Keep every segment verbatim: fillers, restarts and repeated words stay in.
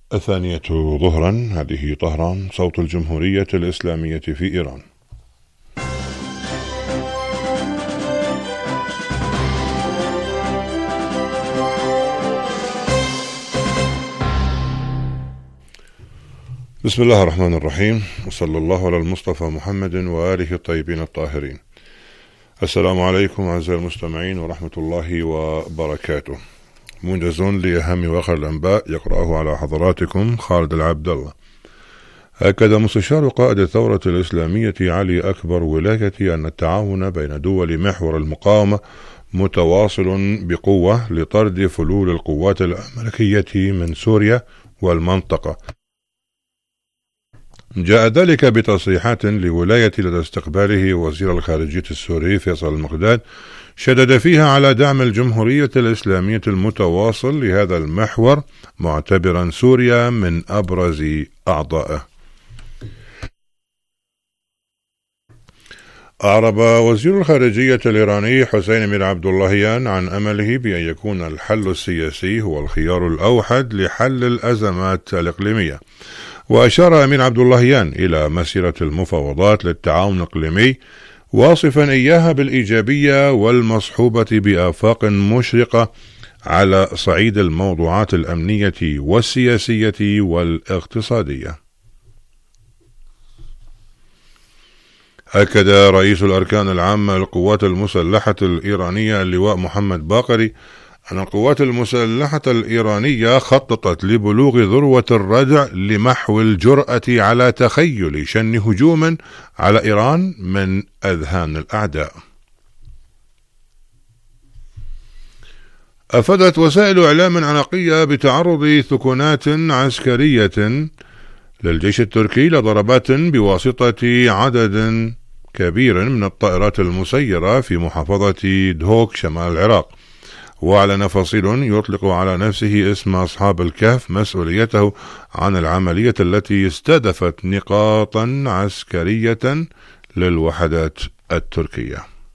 الثانية ظهرا. هذه طهران، صوت الجمهورية الإسلامية في إيران. بسم الله الرحمن الرحيم، وصلى الله على المصطفى محمد وآله الطيبين الطاهرين. السلام عليكم أعزائي المستمعين ورحمة الله وبركاته. موجز لأهم وقع الأنباء يقرأه على حضراتكم خالد العبد الله. أكد مستشار قائد الثورة الإسلامية علي أكبر ولاية أن التعاون بين دول محور المقاومة متواصل بقوة لطرد فلول القوات الأمريكية من سوريا والمنطقة. جاء ذلك بتصريحات لولاية لدى استقباله وزير الخارجية السوري فيصل المقداد، شدد فيها على دعم الجمهورية الإسلامية المتواصل لهذا المحور، معتبرا سوريا من أبرز أعضائه. أعرب وزير الخارجية الإيراني حسين أمير عبد اللهيان عن أمله بأن يكون الحل السياسي هو الخيار الأوحد لحل الأزمات الإقليمية. وأشار أمير عبد اللهيان إلى مسيرة المفاوضات للتعاون الإقليمي، واصفا إياها بالإيجابية والمصحوبة بآفاق مشرقة على صعيد الموضوعات الأمنية والسياسية والاقتصادية. أكد رئيس الأركان العامة للقوات المسلحة الإيرانية اللواء محمد باقري أن القوات المسلحة الإيرانية خططت لبلوغ ذروة الردع لمحو الجرأة على تخيل شن هجوم على إيران من أذهان الأعداء. أفادت وسائل إعلام عنقية بتعرض ثكنات عسكرية للجيش التركي لضربات بواسطة عدد كبير من الطائرات المسيرة في محافظة دهوك شمال العراق. وأعلن فصيل يطلق على نفسه اسم أصحاب الكهف مسؤوليته عن العملية التي استهدفت نقاطا عسكرية للوحدات التركية.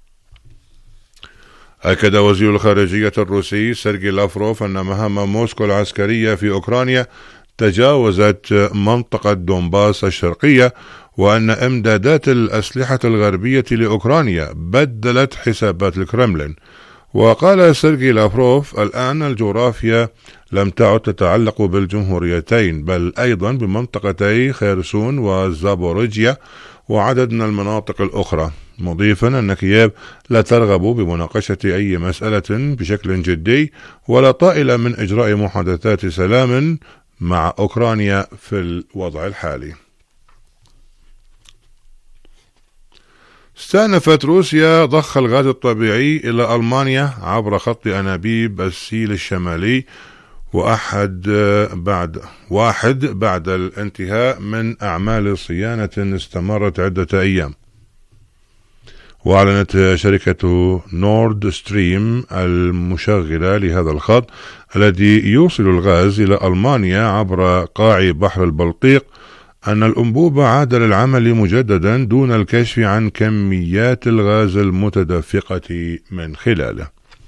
أكد وزير الخارجية الروسي سيرجي لافروف أن مهام موسكو العسكرية في أوكرانيا تجاوزت منطقة دونباس الشرقية، وأن إمدادات الأسلحة الغربية لأوكرانيا بدلت حسابات الكرملين. وقال سيرجي لافروف: الآن الجغرافيا لم تعد تتعلق بالجمهوريتين، بل أيضا بمنطقتي خيرسون وزابوريجيا وعدد من المناطق الأخرى، مضيفا أن كييف لا ترغب بمناقشة أي مسألة بشكل جدي ولا طائل من إجراء محادثات سلام مع أوكرانيا في الوضع الحالي. استأنفت روسيا ضخ الغاز الطبيعي إلى ألمانيا عبر خط أنابيب السيل الشمالي، وأحد بعد واحد بعد الانتهاء من أعمال صيانة استمرت عدة أيام. وأعلنت شركة نورد ستريم المشغلة لهذا الخط الذي يوصل الغاز إلى ألمانيا عبر قاع بحر البلطيق أن الأنبوب عاد للعمل مجددا دون الكشف عن كميات الغاز المتدفقة من خلاله.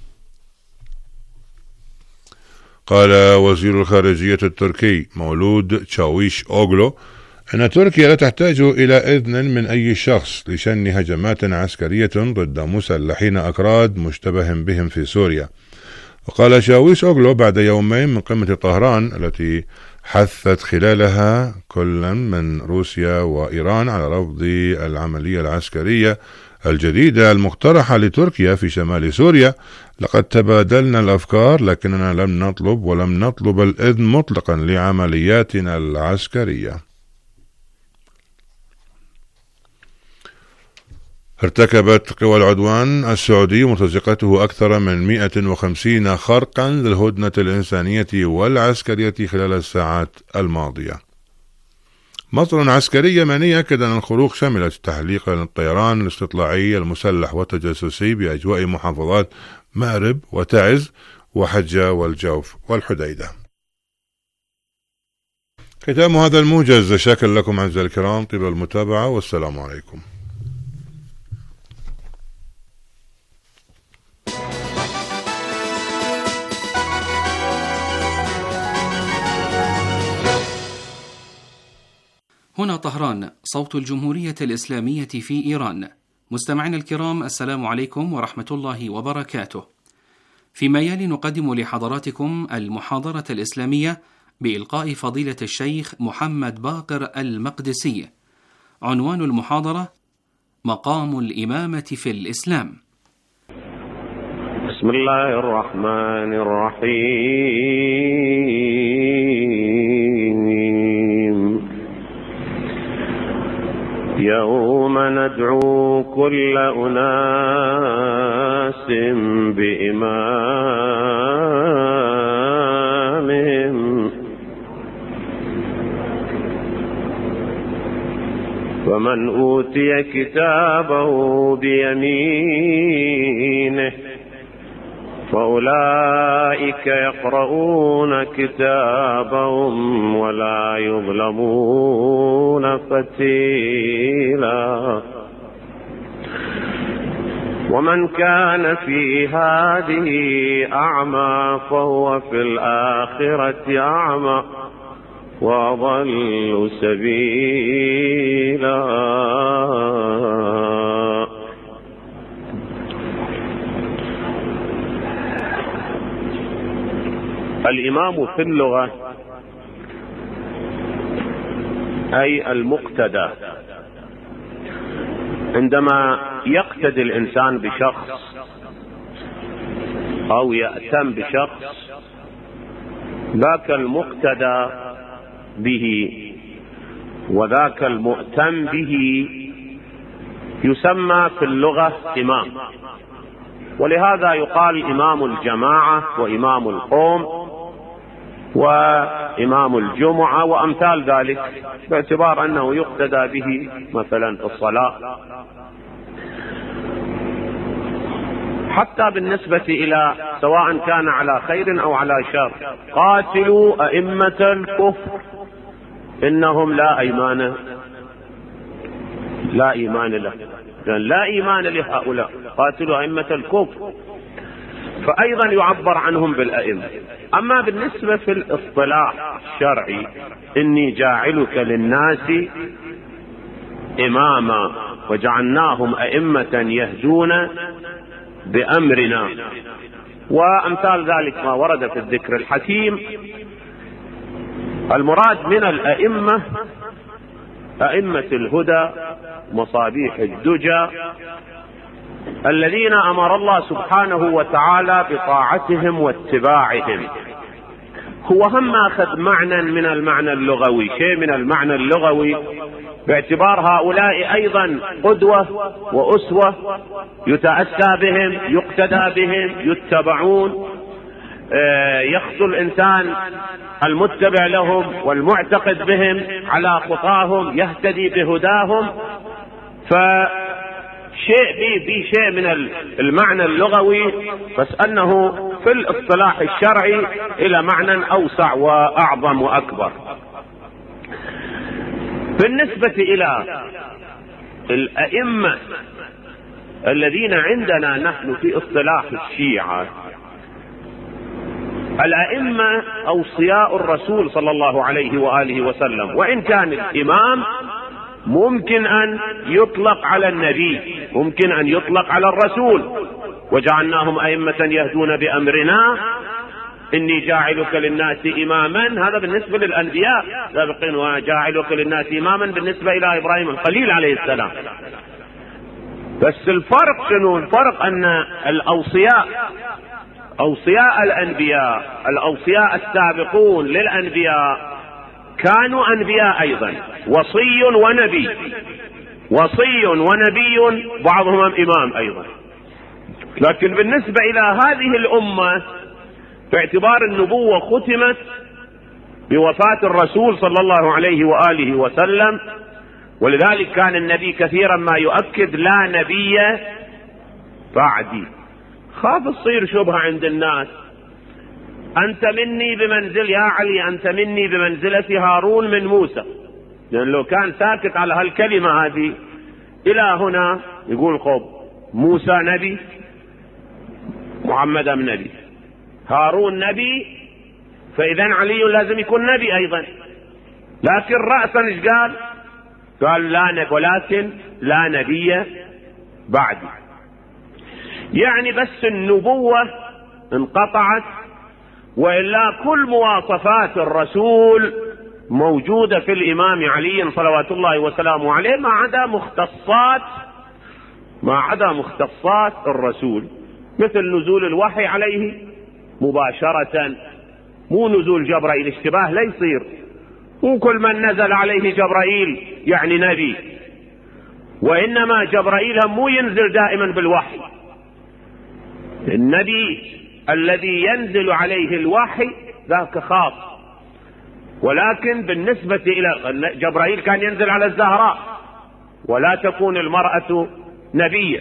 قال وزير الخارجية التركي مولود تشاويش أوغلو أن تركيا لا تحتاج إلى إذن من أي شخص لشن هجمات عسكرية ضد مسلحين أكراد مشتبه بهم في سوريا. وقال شاويش أوغلو بعد يومين من قمة طهران التي حثت خلالها كل من روسيا وإيران على رفض العملية العسكرية الجديدة المقترحة لتركيا في شمال سوريا: لقد تبادلنا الأفكار لكننا لم نطلب ولم نطلب الإذن مطلقا لعملياتنا العسكرية. ارتكبت قوى العدوان السعودي مرتزقته أكثر من مئة وخمسين خرقا للهدنة الإنسانية والعسكرية خلال الساعات الماضية. مصدر عسكري يمني أكد أن الخروق شملت تحليق الطيران الاستطلاعي المسلح والتجسسي بأجواء محافظات مأرب وتعز وحجة والجوف والحديدة. ختام هذا الموجز. شاكر لكم أعزائي الكرام طيب المتابعة، والسلام عليكم. هنا طهران، صوت الجمهورية الإسلامية في إيران. مستمعينا الكرام، السلام عليكم ورحمة الله وبركاته. فيما يلي نقدم لحضراتكم المحاضرة الإسلامية بإلقاء فضيلة الشيخ محمد باقر المقدسي. عنوان المحاضرة: مقام الإمامة في الإسلام. بسم الله الرحمن الرحيم. يوم ندعو كل أناس بإمامهم فمن أوتي كتابه بيمينه فأولئك يقرؤون كتابهم ولا يظلمون فتيلا. ومن كان في هذه أعمى فهو في الآخرة أعمى وأضل سبيلا. الإمام في اللغة أي المقتدى. عندما يقتدي الإنسان بشخص أو يأتم بشخص، ذاك المقتدى به وذاك المؤتم به يسمى في اللغة إمام. ولهذا يقال إمام الجماعة وإمام القوم وإمام الجمعة وأمثال ذلك، باعتبار أنه يقتدى به مثلا في الصلاة. حتى بالنسبة إلى سواء كان على خير أو على شر، قاتلوا أئمة الكفر إنهم لا إيمان لا إيمان له، لا إيمان لهؤلاء، قاتلوا أئمة الكفر، فأيضا يعبر عنهم بالأئمة. أما بالنسبة في الاصطلاح الشرعي، إني جاعلك للناس إماما وجعلناهم أئمة يهدون بأمرنا وأمثال ذلك ما ورد في الذكر الحكيم. المراد من الأئمة أئمة الهدى مصابيح الدجى الذين أمر الله سبحانه وتعالى بطاعتهم واتباعهم. هو هم أخذ معنى من المعنى اللغوي، شيء من المعنى اللغوي، باعتبار هؤلاء أيضا قدوة وأسوة يتأسى بهم، يقتدى بهم، يتبعون، يخطو الإنسان المتبع لهم والمعتقد بهم على خطاهم يهتدي بهداهم. فشيء به شيء من المعنى اللغوي، بس أنه في الاصطلاح الشرعي إلى معنى أوسع وأعظم وأكبر. بالنسبة إلى الأئمة الذين عندنا نحن في اصطلاح الشيعة، الأئمة أوصياء الرسول صلى الله عليه وآله وسلم. وإن كان الإمام ممكن أن يطلق على النبي، ممكن أن يطلق على الرسول، وجعلناهم أئمة يهدون بأمرنا إني جاعلك للناس إماما. هذا بالنسبة للأنبياء سابقين، وجاعلك للناس إماما بالنسبة إلى إبراهيم الخليل عليه السلام. بس الفرق شنو؟ الفرق أن الأوصياء أوصياء الأنبياء الأوصياء السابقون للأنبياء كانوا أنبياء أيضا، وصي ونبي، وصي ونبي، بعضهم إمام أيضا. لكن بالنسبة إلى هذه الأمة باعتبار النبوة ختمت بوفاة الرسول صلى الله عليه وآله وسلم، ولذلك كان النبي كثيرا ما يؤكد لا نبي بعدي. خاف تصير شبهة عند الناس، أنت مني بمنزل يا علي، أنت مني بمنزلة هارون من موسى، لأن لو كان ساكت على هالكلمة هذه إلى هنا يقول قوم موسى نبي، محمد نبي، هارون نبي، فإذا علي لازم يكون نبي أيضا. لكن رأسا إيش قال؟ قال لا نبي ولكن لا نبي بعدي، يعني بس النبوة انقطعت، وإلا كل مواصفات الرسول موجودة في الإمام علي صلوات الله وسلامه عليه، ما عدا مختصات ما عدا مختصات الرسول، مثل نزول الوحي عليه مباشرة، مو نزول جبرائيل، اشتباه لا يصير، مو كل من نزل عليه جبرائيل يعني نبي، وإنما جبرائيل هم مو ينزل دائما بالوحي، النبي الذي ينزل عليه الوحي ذاك خاص، ولكن بالنسبة إلى جبرائيل كان ينزل على الزهراء ولا تكون المرأة نبيا.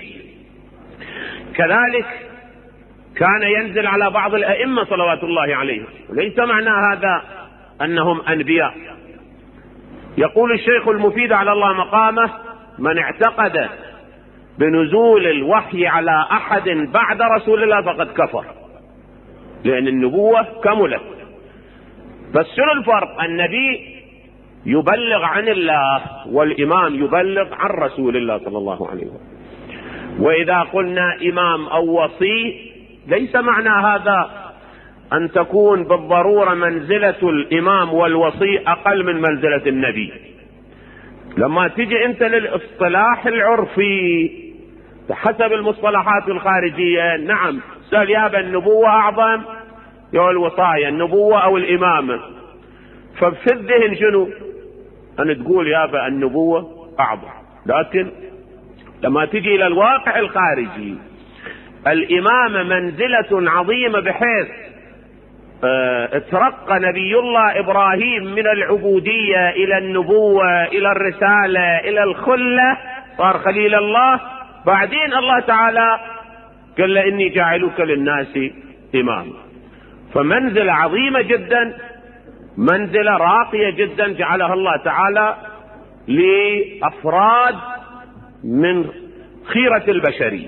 كذلك كان ينزل على بعض الأئمة صلوات الله عليهم، ليس معنى هذا أنهم أنبياء. يقول الشيخ المفيد على الله مقامه: من اعتقد بنزول الوحي على أحد بعد رسول الله فقد كفر، لأن النبوة كملت. بس شنو الفرق؟ النبي يبلغ عن الله والإمام يبلغ عن رسول الله صلى الله عليه وسلم. وإذا قلنا إمام أو وصي ليس معنى هذا أن تكون بالضرورة منزلة الإمام والوصي أقل من منزلة النبي. لما تجي أنت للاصطلاح العرفي حسب المصطلحات الخارجية، نعم سأل يابا النبوة أعظم يا الوصاية، النبوة أو الإمامة، ففي الذهن شنو؟ أن تقول يابا النبوة أعظم، لكن لما تجي إلى الواقع الخارجي الإمامة منزلة عظيمة بحيث اه اترقى نبي الله إبراهيم من العبودية إلى النبوة إلى الرسالة إلى الخلة، صار خليل الله. بعدين الله تعالى قال له إني جاعلك للناس إماما، فمنزلة عظيمة جدا، منزلة راقية جدا جعلها الله تعالى لأفراد من خيرة البشرية.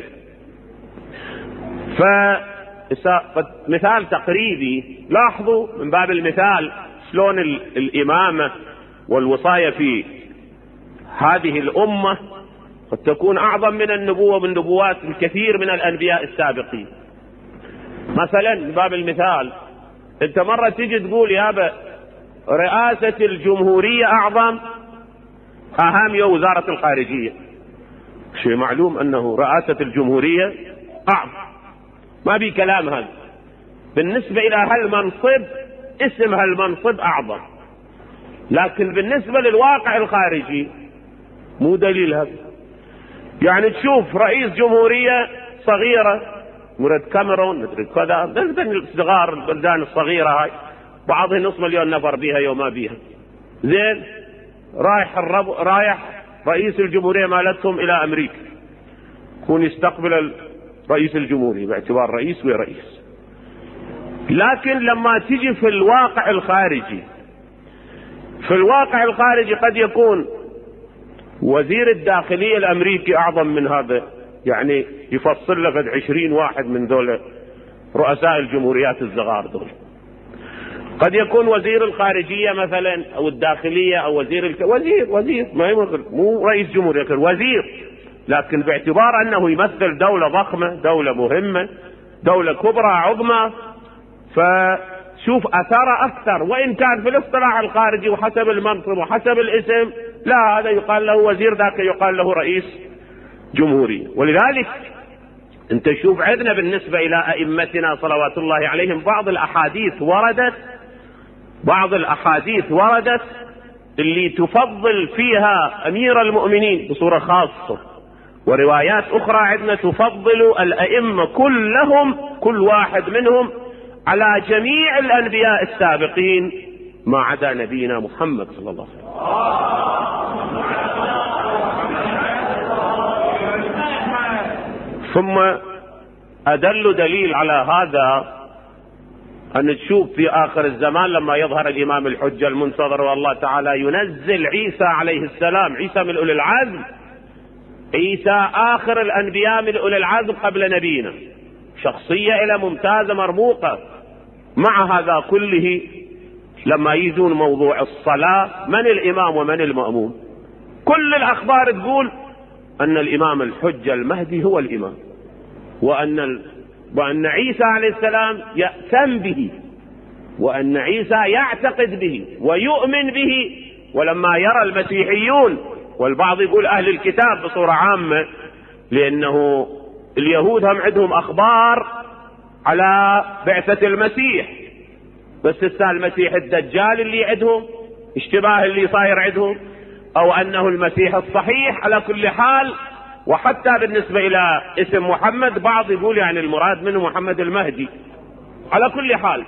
فمثال تقريبي، لاحظوا من باب المثال شلون الإمامة والوصاية في هذه الأمة قد تكون أعظم من النبوة من نبوات الكثير من الأنبياء السابقين. مثلا من باب المثال، انت مرة تيجي تقول يابا رئاسة الجمهورية أعظم أهم يا وزارة الخارجية، شيء معلوم أنه رئاسة الجمهورية أعظم، ما بي كلام هذا. بالنسبة إلى هالمنصب اسم هالمنصب أعظم، لكن بالنسبة للواقع الخارجي مو دليل هذا. يعني تشوف رئيس جمهورية صغيرة مرد كاميرون مدري كذا، بلدان الصغار البلدان الصغيرة هاي بعضها نص مليون نفر بيها يوم ما بيها، زين رايح الرب رايح رئيس الجمهورية مالتهم إلى أمريكا، يكون يستقبل رئيس الجمهورية باعتبار رئيس ورئيس. لكن لما تجي في الواقع الخارجي، في الواقع الخارجي قد يكون وزير الداخلية الأمريكي أعظم من هذا، يعني يفصل لك عشرين واحد من دول رؤساء الجمهوريات الصغار دول. قد يكون وزير الخارجية مثلا أو الداخلية أو وزير الك... وزير وزير ما يمثل، مو رئيس جمهورية، لكن وزير، لكن باعتبار أنه يمثل دولة ضخمة، دولة مهمة، دولة كبرى عظمى، فشوف أثر أكثر. وإن كان في الاصطلاح الخارجي وحسب المنصب وحسب الاسم لا، هذا يقال له وزير، ذاك يقال له رئيس جمهورية. ولذلك انت شوف عندنا بالنسبة إلى أئمتنا صلوات الله عليهم بعض الأحاديث وردت بعض الأحاديث وردت اللي تفضل فيها أمير المؤمنين بصورة خاصة، وروايات أخرى عندنا تفضل الأئمة كلهم كل واحد منهم على جميع الأنبياء السابقين ما عدا نبينا محمد صلى الله عليه وسلم. ثم أدل دليل على هذا أن تشوف في آخر الزمان لما يظهر الإمام الحجة المنتظر والله تعالى ينزل عيسى عليه السلام، عيسى من أولي العزم، عيسى آخر الأنبياء من أولي العزم قبل نبينا، شخصية إلى ممتازة مرموقة. مع هذا كله لما يجون موضوع الصلاة من الإمام ومن المأموم؟ كل الأخبار تقول أن الإمام الحجة المهدي هو الإمام، وأن ال... وأن عيسى عليه السلام يأتم به، وأن عيسى يعتقد به ويؤمن به. ولما يرى المسيحيون، والبعض يقول أهل الكتاب بصورة عامة، لأنه اليهود هم عندهم أخبار على بعثة المسيح، بس السال المسيح الدجال اللي عندهم اشتباه اللي صاير عندهم، أو أنه المسيح الصحيح. على كل حال، وحتى بالنسبة إلى اسم محمد بعض يقول يعني المراد منه محمد المهدي. على كل حال،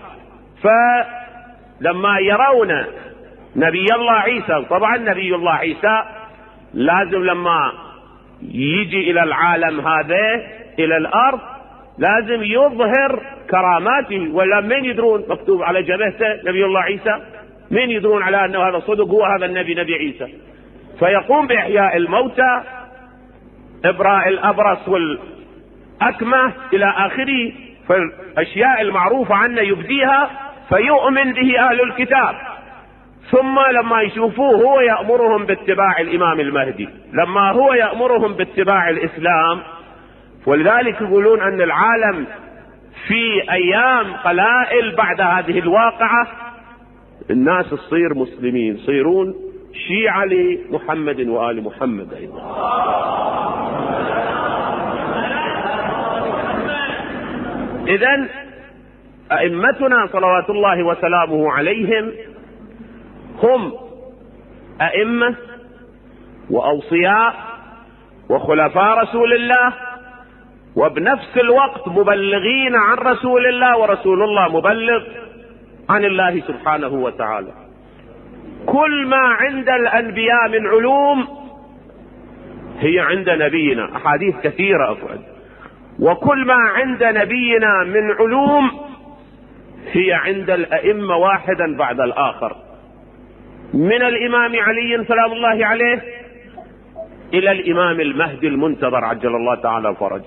فلما يرون نبي الله عيسى، طبعا نبي الله عيسى لازم لما يجي إلى العالم هذا إلى الأرض لازم يظهر كراماته، ولا من يدرون مكتوب على جبهته نبي الله عيسى؟ من يدرون على أنه هذا صدق هو هذا النبي نبي عيسى؟ فيقوم بإحياء الموتى، إبراء الأبرص والأكمة إلى آخره، فالأشياء المعروفة عنه يبديها فيؤمن به أهل الكتاب. ثم لما يشوفوه هو يأمرهم باتباع الإمام المهدي، لما هو يأمرهم باتباع الإسلام. ولذلك يقولون أن العالم في أيام قلائل بعد هذه الواقعة الناس تصير مسلمين، يصيرون شيعة لمحمد وآل محمد أيضا. إذن أئمتنا صلوات الله وسلامه عليهم هم أئمة وأوصياء وخلفاء رسول الله، وبنفس الوقت مبلغين عن رسول الله، ورسول الله مبلغ عن الله سبحانه وتعالى. كل ما عند الأنبياء من علوم هي عند نبينا، أحاديث كثيرة أفعل، وكل ما عند نبينا من علوم هي عند الأئمة واحدا بعد الآخر، من الإمام علي سلام الله عليه إلى الإمام المهدي المنتظر عجل الله تعالى فرجه.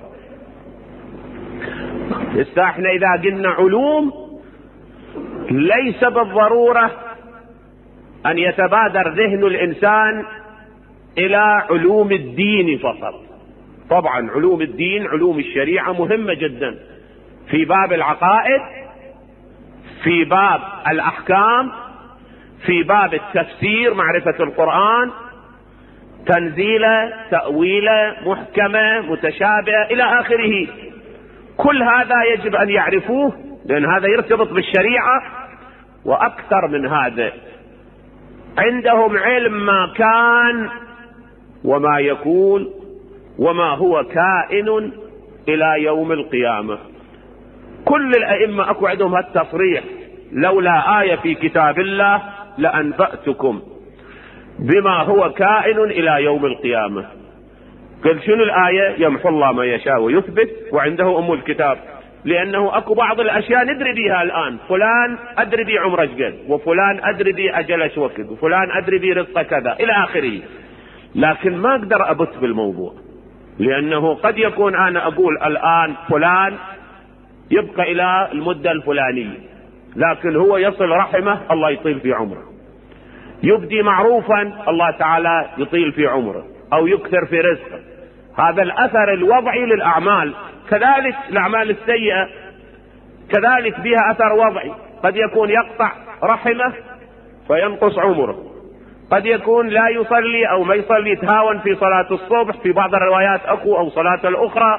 احنا إذا قلنا علوم ليس بالضرورة أن يتبادر ذهن الإنسان إلى علوم الدين فقط. طبعا علوم الدين، علوم الشريعة مهمة جدا في باب العقائد، في باب الأحكام، في باب التفسير، معرفة القرآن، تنزيله، تأويله، محكمة، متشابهة إلى آخره. كل هذا يجب أن يعرفوه، لأن هذا يرتبط بالشريعة. وأكثر من هذا عندهم علم ما كان وما يكون وما هو كائن إلى يوم القيامة. كل الأئمة أكو عندهم هالتصريح: لولا آية في كتاب الله لأنبأتكم بما هو كائن إلى يوم القيامة. قل شنو الآية؟ يمحو الله ما يشاء ويثبت وعنده أم الكتاب. لأنه أكو بعض الأشياء ندري بها الآن، فلان أدري بي عمره قد، وفلان أدري بي أجلش وقت، وفلان أدري بي رزقه كذا إلى آخره، لكن ما أقدر أبت بالموضوع، لأنه قد يكون أنا أقول الآن فلان يبقى إلى المدة الفلانية، لكن هو يصل رحمه الله يطيل في عمره، يبدي معروفا الله تعالى يطيل في عمره أو يكثر في رزقه. هذا الأثر الوضعي للأعمال. كذلك الأعمال السيئة كذلك بها أثر وضعي، قد يكون يقطع رحمه فينقص عمره، قد يكون لا يصلي أو ما يصلي يتهاون في صلاة الصبح في بعض الروايات أكو، أو صلاة الأخرى،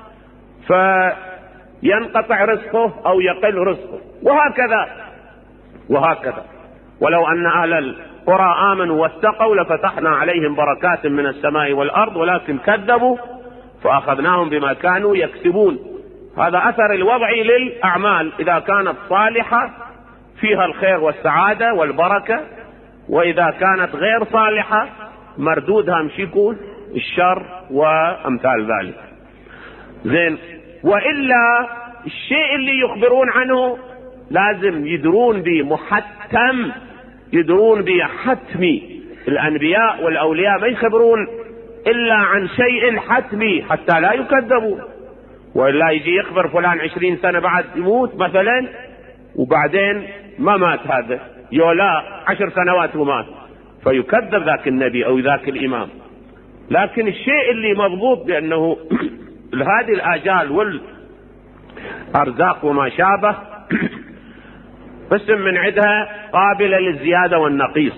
فينقطع رزقه أو يقل رزقه، وهكذا وهكذا. ولو أن أهل القرى آمنوا واتقوا لفتحنا عليهم بركات من السماء والأرض ولكن كذبوا فأخذناهم بما كانوا يكسبون. هذا أثر الوضعي للأعمال، إذا كانت صالحة فيها الخير والسعادة والبركة، وإذا كانت غير صالحة مردودها مش يكون الشر وأمثال ذلك. زين، وإلا الشيء اللي يخبرون عنه لازم يدرون به محتم، يدرون به حتمي. الأنبياء والأولياء ما يخبرون إلا عن شيء حتمي حتى لا يكذبوا، وإلا يجي يخبر فلان عشرين سنة بعد يموت مثلا، وبعدين ما مات هذا، يولا عشر سنوات ومات، فيكذب ذاك النبي أو ذاك الإمام. لكن الشيء اللي مضبوط بأنه هذه الآجال والأرزاق وما شابه قسم من عدها قابلة للزيادة والنقيص،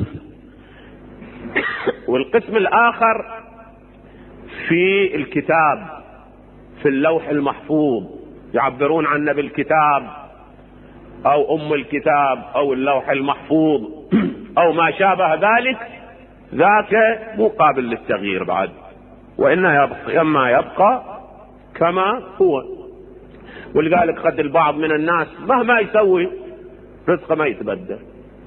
والقسم الآخر في الكتاب، في اللوح المحفوظ، يعبرون عنه بالكتاب أو أم الكتاب أو اللوح المحفوظ أو ما شابه ذلك، ذاك مو قابل للتغيير بعد، وإنه يبقى كما يبقى كما هو. ولذلك قد البعض من الناس مهما يسوي رزقه ما يتبدل،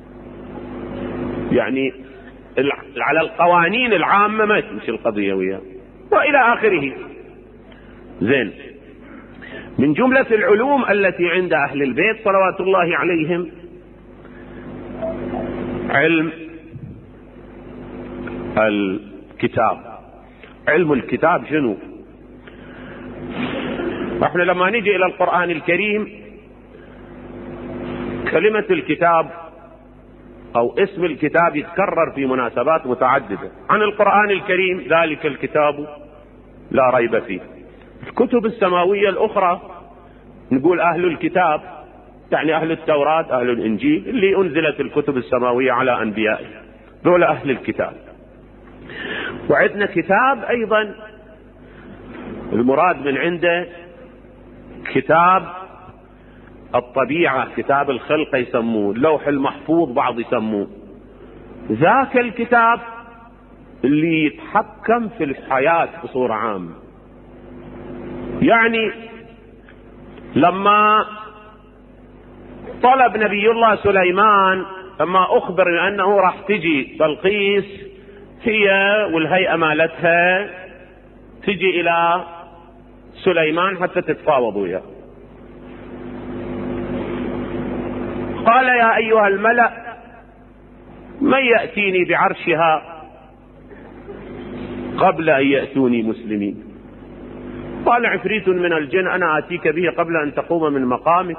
يعني على القوانين العامة ما تمشي القضية وياه وإلى آخره. زين، من جملة العلوم التي عند أهل البيت صلوات الله عليهم علم الكتاب. علم الكتاب شنو؟ احنا لما نجي إلى القرآن الكريم كلمة الكتاب أو اسم الكتاب يتكرر في مناسبات متعددة عن القرآن الكريم، ذلك الكتاب لا ريب فيه. الكتب السماوية الأخرى نقول أهل الكتاب، يعني أهل التوراة، أهل الإنجيل، اللي أنزلت الكتب السماوية على أنبيائه، دول أهل الكتاب. وعندنا كتاب أيضا المراد من عنده كتاب الطبيعة، كتاب الخلق يسموه، اللوح المحفوظ بعض يسموه. ذاك الكتاب اللي يتحكم في الحياة بصورة عامة. يعني لما طلب نبي الله سليمان، لما أخبر أنه راح تجي بلقيس هي والهيئة مالتها تجي إلى سليمان حتى تتفاوض وياه، قال يا أيها الملأ من يأتيني بعرشها قبل أن يأتوني مسلمين؟ قال عفريت من الجن أنا آتيك به قبل أن تقوم من مقامك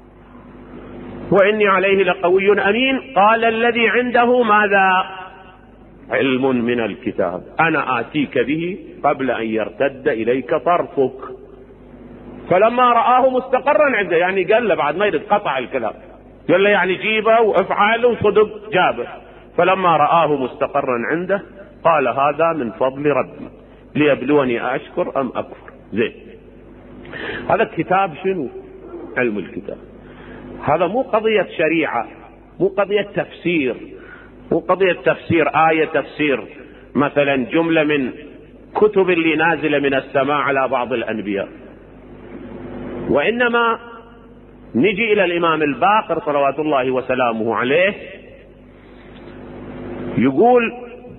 وإني عليه لقوي أمين. قال الذي عنده ماذا؟ علم من الكتاب، أنا آتيك به قبل أن يرتد إليك طرفك. فلما رآه مستقرا عنده، يعني قال له بعد ما يرد قطع الكلام، قال له يعني جيبه وافعله وصدق جابه. فلما رآه مستقرا عنده قال هذا من فضل ربي ليبلوني أشكر أم أكفر. زين، هذا الكتاب شنو؟ علم الكتاب. هذا مو قضية شريعة، مو قضية تفسير، مو قضية تفسير آية، تفسير مثلا جملة من كتب اللي نازلة من السماء على بعض الأنبياء. وإنما نجي إلى الإمام الباقر صلوات الله وسلامه عليه، يقول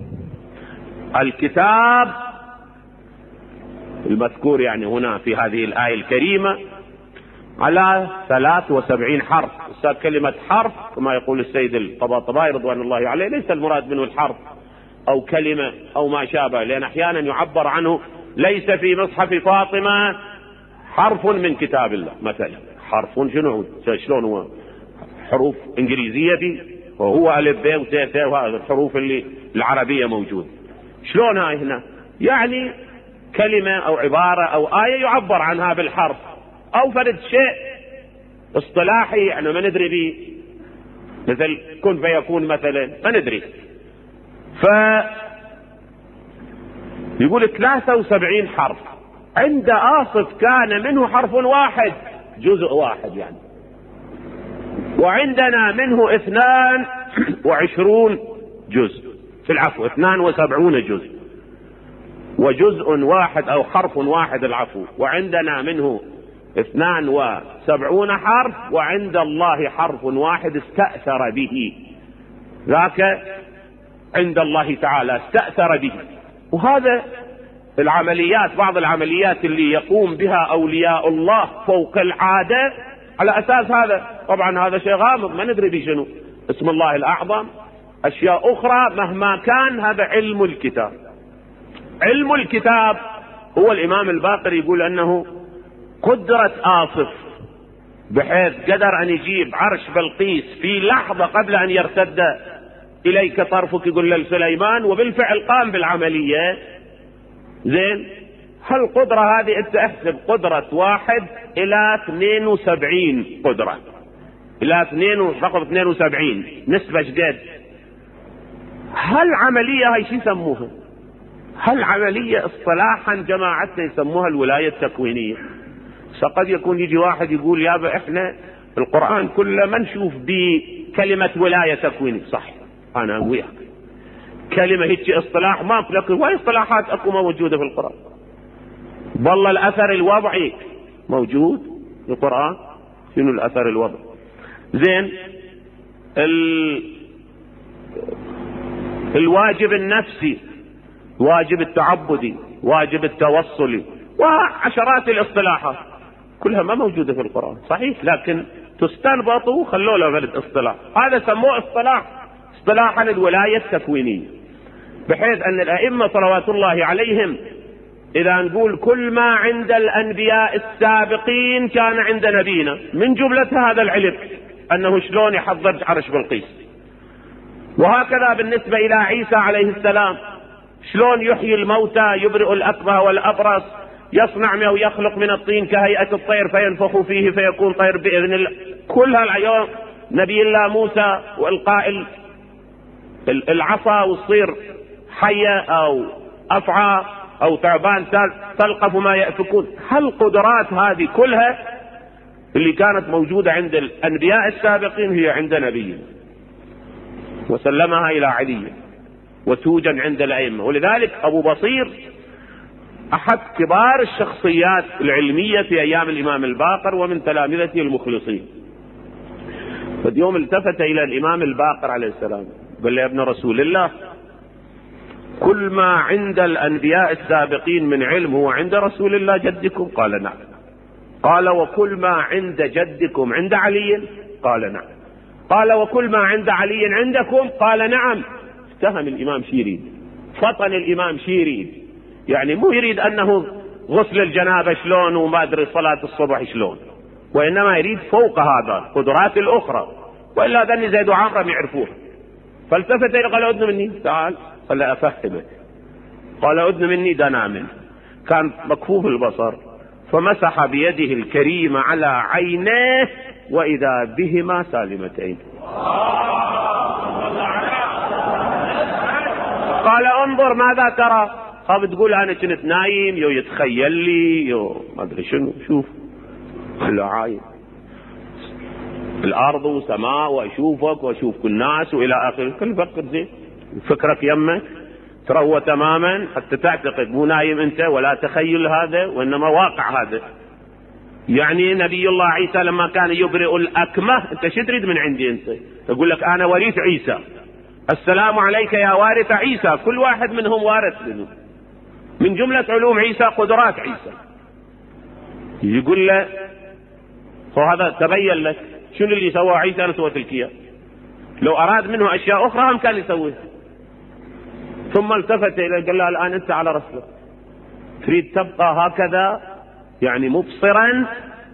الكتاب المذكور يعني هنا في هذه الآية الكريمة على ثلاث وسبعين حرف. كلمة حرف كما يقول السيد الطباطبائي رضوان الله عليه ليس المراد منه الحرف أو كلمة أو ما شابه، لأن أحيانا يعبر عنه ليس في مصحف فاطمة حرف من كتاب الله مثلا. حرف شنو؟ شلون هو؟ حروف إنجليزية دي وهو ألف ب وت ث وهذه الحروف اللي العربية موجودة. شلون هاي هنا؟ يعني كلمة أو عبارة أو آية يعبر عنها بالحرف أو فرد شيء اصطلاحي يعني ما ندري به، مثل كن فيكون مثلا ما ندري. ف يقول ثلاثة وسبعين حرف. عند آصف كان منه حرف واحد، جزء واحد يعني. وعندنا منه اثنان وعشرون جزء، في العفو اثنان وسبعون جزء، وجزء واحد أو حرف واحد العفو. وعندنا منه اثنان وسبعون حرف، وعند الله حرف واحد استأثر به، ذاك عند الله تعالى استأثر به. وهذا العمليات، بعض العمليات اللي يقوم بها أولياء الله فوق العادة على أساس هذا. طبعا هذا شيء غامض ما ندري بشنو، اسم الله الأعظم، أشياء أخرى مهما كان. هذا علم الكتاب. علم الكتاب هو الإمام الباقر يقول أنه قدرة آصف بحيث قدر أن يجيب عرش بلقيس في لحظة قبل أن يرتد إليك طرفك يقول لسليمان، وبالفعل قام بالعملية. زين، هالقدرة هذه انت احسب قدرة واحد الى اثنين وسبعين قدرة، الى اثنين رقم اثنين وسبعين، نسبة جديد. هالعملية هاي شو يسموها؟ هالعملية اصطلاحا جماعتنا يسموها الولاية التكوينية. فقد يكون يجي واحد يقول يابا احنا القرآن كله ما نشوف بكلمة ولاية تكوينية. صح، انا وياك، كلمة هيك اصطلاح ما لكن واي اصطلاحات اكو موجودة في القرآن. والله الاثر الوضعي موجود في القرآن. شنو الاثر الوضعي؟ زين، ال... الواجب النفسي، واجب التعبدي، واجب التوصلي، وعشرات الاصطلاحات كلها ما موجودة في القرآن. صحيح، لكن تستنبطوا خلوا له بلد اصطلاح. هذا سموه اصطلاح اصطلاحا الولاية التكوينية، بحيث ان الائمة صلوات الله عليهم اذا نقول كل ما عند الانبياء السابقين كان عند نبينا، من جملة هذا العلم انه شلون يحضر عرش بلقيس. وهكذا بالنسبة الى عيسى عليه السلام، شلون يحيي الموتى، يبرئ الاكمه والابرص، يصنع ويخلق من الطين كهيئة الطير فينفخ فيه فيكون طير باذن الله. كل هالعيون نبي الله موسى والقائل العصا وتصير حية او افعى او تعبان تلقف ما يأفكون. هالقدرات هذه كلها اللي كانت موجودة عند الانبياء السابقين هي عند نبينا، وسلمها الى علي وتوجد عند الائمة. ولذلك ابو بصير احد كبار الشخصيات العلمية في ايام الامام الباقر ومن تلامذته المخلصين. فاليوم التفت الى الامام الباقر عليه السلام قال له يا ابن رسول الله، كل ما عند الانبياء السابقين من علم هو عند رسول الله جدكم؟ قال نعم. قال وكل ما عند جدكم عند علي؟ قال نعم. قال وكل ما عند علي عندكم؟ قال نعم. افتهم الامام شيرين، فطن الامام شيرين، يعني مو يريد انه غسل الجنابة شلون وما ادري صلاة الصبح شلون، وانما يريد فوق هذا القدرات الاخرى، والا ذني زيد وعمرو ما يعرفوها. فالتفت اليه قال اذن مني، تعال. قال افهمك. قال اذن مني دنا منه، كان مكفوف البصر، فمسح بيده الكريمة على عينيه واذا بهما سالمتين. قال انظر ماذا ترى؟ قام تقول انا كنت نايم يو يتخيل لي يو ما ادري شنو. شوف، قال له عايم الارض وسماء واشوفك واشوف كل الناس والى اخره. كل فكر زين، فكرك يمك تروى تماما حتى تعتقد مو نايم انت ولا تخيل هذا، وانما واقع هذا. يعني نبي الله عيسى لما كان يبرئ الاكمه، انت شو تريد من عندي؟ انت يقول لك انا وريث عيسى، السلام عليك يا وارث عيسى. كل واحد منهم وارث منه، من جملة علوم عيسى قدرات عيسى. يقول له فهذا تبين لك شنو اللي سوى عيسى، انا سويت لك اياه. لو اراد منه اشياء اخرى هم كان يسويها. ثم التفت اليه قال له الان انت على رسلك، تريد تبقى هكذا يعني مبصرا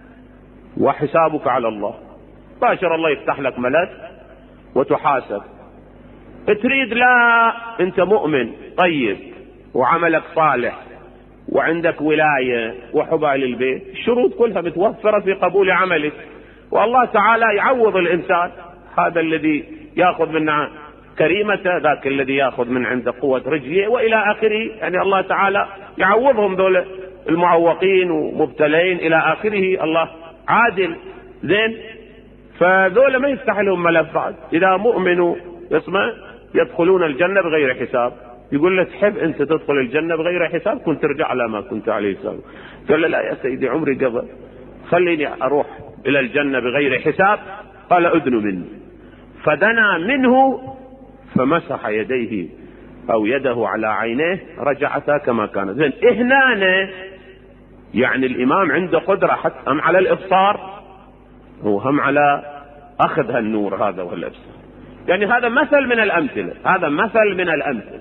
وحسابك على الله، باشر الله يفتح لك ملك وتحاسب. تريد لا، انت مؤمن طيب وعملك صالح وعندك ولاية وحبال البيت، الشروط كلها متوفرة في قبول عملك، والله تعالى يعوض الإنسان. هذا الذي يأخذ من كريمته، ذاك الذي يأخذ من عند قوة رجله وإلى آخره. يعني الله تعالى يعوضهم دول المعوقين ومبتلين إلى آخره. الله عادل. زين، فذول ما يفتح لهم ملفات. إذا مؤمنوا اسمه يدخلون الجنة بغير حساب. يقول له تحب انت تدخل الجنة بغير حساب؟ كنت ترجع على ما كنت عليه سابق. قال له لا يا سيدي عمري قبل، خليني اروح الى الجنة بغير حساب. قال اذن مني، فدنا منه فمسح يديه او يده على عينيه رجعتا كما كانت. زين، هنا يعني الامام عنده قدرة حتى هم على الابصار وهم على اخذ هالنور هذا والابصار. يعني هذا مثل من الامثلة، هذا مثل من الامثلة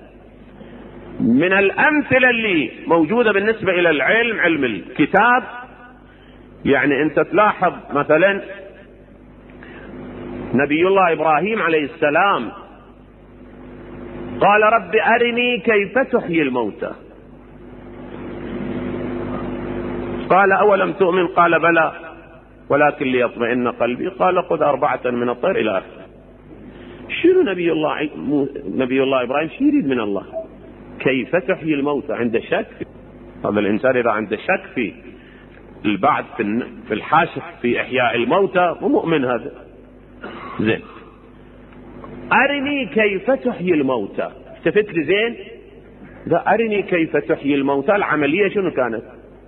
من الامثلة اللي موجودة بالنسبة الى العلم، علم الكتاب. يعني انت تلاحظ مثلا نبي الله ابراهيم عليه السلام قال رب أرني كيف تحيي الموتى. قال أولم تؤمن؟ قال بلى ولكن ليطمئن قلبي. قال خذ أربعة من الطير إلى آخره. شنو نبي الله نبي الله إبراهيم شو يريد من الله؟ كيف تحيي الموتى؟ عنده شك. هذا الإنسان إذا عنده شك في البعث في الحاشر في إحياء الموتى مو مؤمن هذا. زين، أرني كيف تحيي الموتى. التفت لي زين، لا أرني كيف تحيي الموتى. العملية شنو كانت؟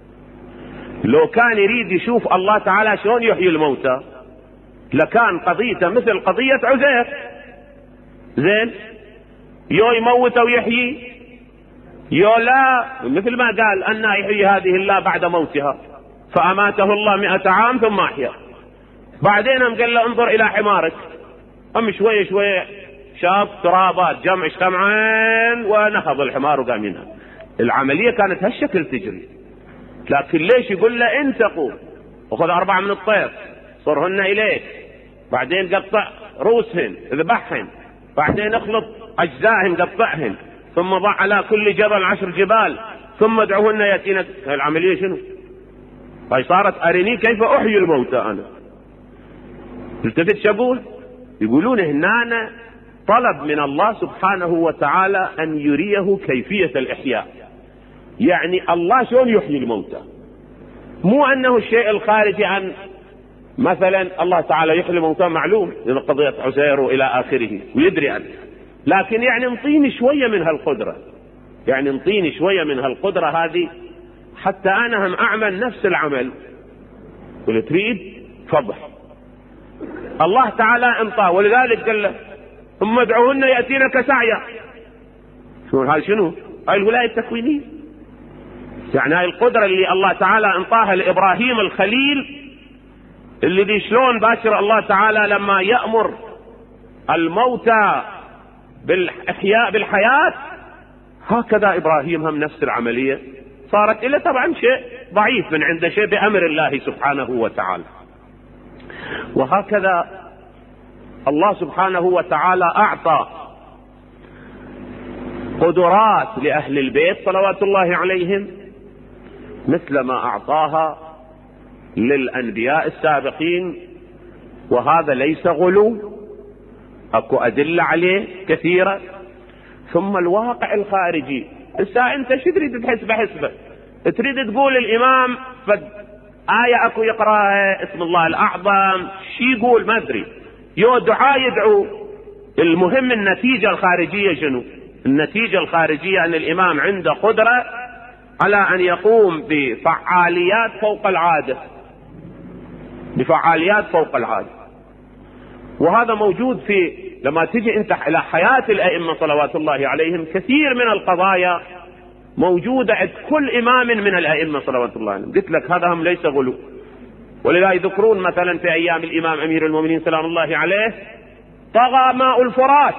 لو كان يريد يشوف الله تعالى شلون يحيي الموتى لكان قضيته مثل قضية عزير. زين، يو يموت ويحيي، يو لا، مثل ما قال أن يحيي هذه الله بعد موتها فأماته الله مئة عام ثم أحيا. بعدين قال له انظر إلى حمارك، أم شوية شوية شاف ترابات جمع اجتمعين ونهض الحمار وقام ينهض. العملية كانت هالشكل تجري. لكن ليش يقول له انتقوا وخذ أربعة من الطير صرهن إليك، بعدين قطع رؤوسهن اذبحهن، بعدين اخلط أجزائهن قطعهن، ثم ضع على كل جبل عشر جبال ثم ادعوهن يأتينك. العملية شنو؟ هاي صارت أرني كيف أحيي الموتى. أنا التفت شقول يقولون هنا طلب من الله سبحانه وتعالى أن يريه كيفية الإحياء، يعني الله شلون يحيي الموتى، مو أنه الشيء الخارجي عن مثلا الله تعالى يحيي الموتى معلوم لأن قضية عزير وإلى آخره ويدري عنه، لكن يعني انطيني شوية من هالقدرة، يعني انطيني شوية من هالقدرة هذه حتى أنا هم أعمل نفس العمل. قلت تريد فضح الله تعالى انطاه، ولذلك قال له ثم ادعوهن يأتينك سعيا. شنو هاي؟ شنو هاي؟ الولاية التكوينية. يعني هاي القدرة اللي الله تعالى انطاها لإبراهيم الخليل، اللي دي شلون باشر الله تعالى لما يأمر الموتى بالإحياء بالحياة، هكذا إبراهيم هم نفس العملية صارت إلا طبعا شيء ضعيف من عند شيء بأمر الله سبحانه وتعالى. وهكذا الله سبحانه وتعالى أعطى قدرات لأهل البيت صلوات الله عليهم مثل ما أعطاها للأنبياء السابقين، وهذا ليس غلو، أكو أدلة عليه كثيرة. ثم الواقع الخارجي، هسه أنت شو تريد تحسب حسبة؟ تريد تقول الإمام فد آية أكو يقرأها اسم الله الأعظم شي يقول ما أدري، يو دعاء يدعو. المهم النتيجة الخارجية شنو؟ النتيجة الخارجية أن الإمام عنده قدرة على أن يقوم بفعاليات فوق العادة، بفعاليات فوق العادة. وهذا موجود في لما تجي انت إلى حياة الأئمة صلوات الله عليهم، كثير من القضايا موجودة عند كل إمام من الأئمة صلوات الله عليهم. قلت لك هذا هم ليس غلو. ولذا يذكرون مثلا في أيام الإمام أمير المؤمنين سلام الله عليه طغى ماء الفرات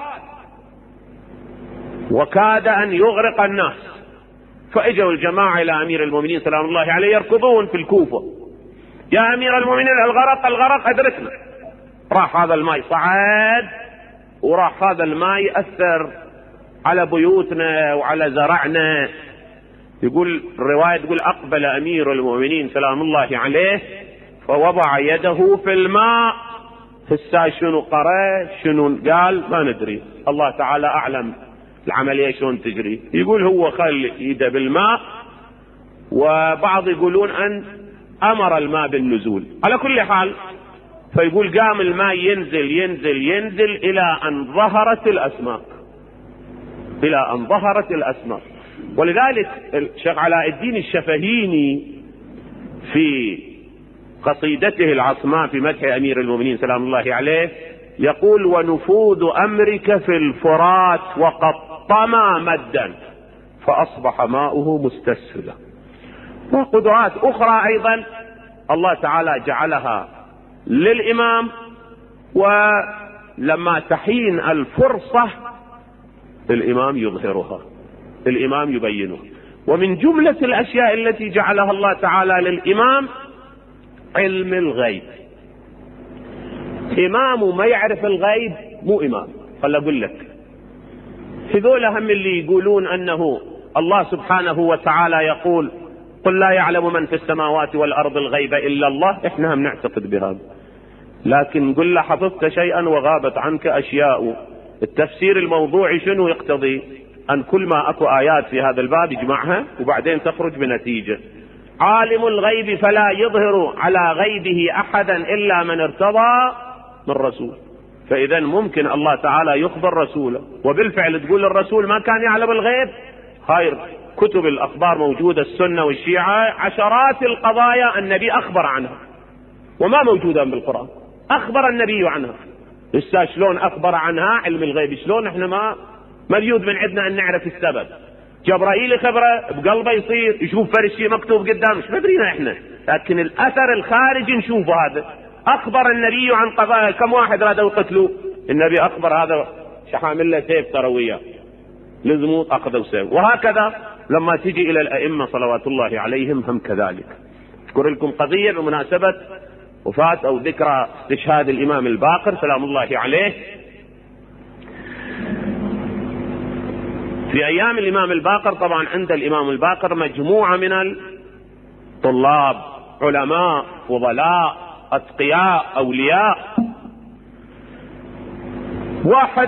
وكاد أن يغرق الناس، فإجوا الجماعة إلى أمير المؤمنين سلام الله عليه يركضون في الكوفة، يا أمير المؤمنين الغرق الغرق أدركنا. راح هذا الماء صعد، وراح هذا الماء يأثر على بيوتنا وعلى زرعنا. يقول الرواية تقول أقبل أمير المؤمنين سلام الله عليه فوضع يده في الماء. هسه شنو قرأ شنو قال ما ندري، الله تعالى أعلم العملية شلون تجري. يقول هو خل يده بالماء، وبعض يقولون أن أمر الماء بالنزول. على كل حال فيقول قام الماء ينزل ينزل ينزل إلى أن ظهرت الأسماك، إلى أن ظهرت الأسماك. ولذلك الشيخ علاء الدين الشفهيني في قصيدته العصماء في مدح أمير المؤمنين سلام الله عليه يقول ونفوذ أمرك في الفرات وقد طمى مدا فأصبح ماؤه مستسهلا. وقدرات أخرى أيضا الله تعالى جعلها للإمام، ولما تحين الفرصة الإمام يظهرها، الإمام يبينها. ومن جملة الأشياء التي جعلها الله تعالى للإمام علم الغيب. إمام ما يعرف الغيب مو إمام. خل أقول لك هذول هم اللي يقولون أنه الله سبحانه وتعالى يقول قل لا يعلم من في السماوات والأرض الغيب إلا الله. إحنا هم نعتقد بهذا، لكن قل له حفظت شيئا وغابت عنك أشياء. التفسير الموضوعي شنو يقتضي؟ أن كل ما أكو آيات في هذا الباب يجمعها وبعدين تخرج بنتيجة. عالم الغيب فلا يظهر على غيبه أحدا إلا من ارتضى من رسول. فإذا ممكن الله تعالى يخبر رسوله، وبالفعل تقول الرسول ما كان يعلم الغيب. خير كتب الأخبار موجودة، السنة والشيعة، عشرات القضايا النبي أخبر عنها وما موجودة بالقرآن، أخبر النبي عنها. لسه شلون أخبر عنها علم الغيب؟ شلون احنا ما مريود من عندنا أن نعرف السبب؟ جبرائيل خبره بقلبه يصير يشوف فرشي مكتوب قدام، مش مدرينا احنا، لكن الأثر الخارجي نشوفه. هذا أخبر النبي عن قضايا. كم واحد رادوا يقتلوا النبي أخبر هذا شحامل له سيف ترويه لزموا أخذوا سيف. وهكذا لما تجي إلى الأئمة صلوات الله عليهم هم كذلك. أذكر لكم قضية بمناسبة وفاة أو ذكرى استشهاد الإمام الباقر سلام الله عليه. في أيام الإمام الباقر طبعا عند الإمام الباقر مجموعة من الطلاب، علماء، فضلاء، أتقياء، أولياء. واحد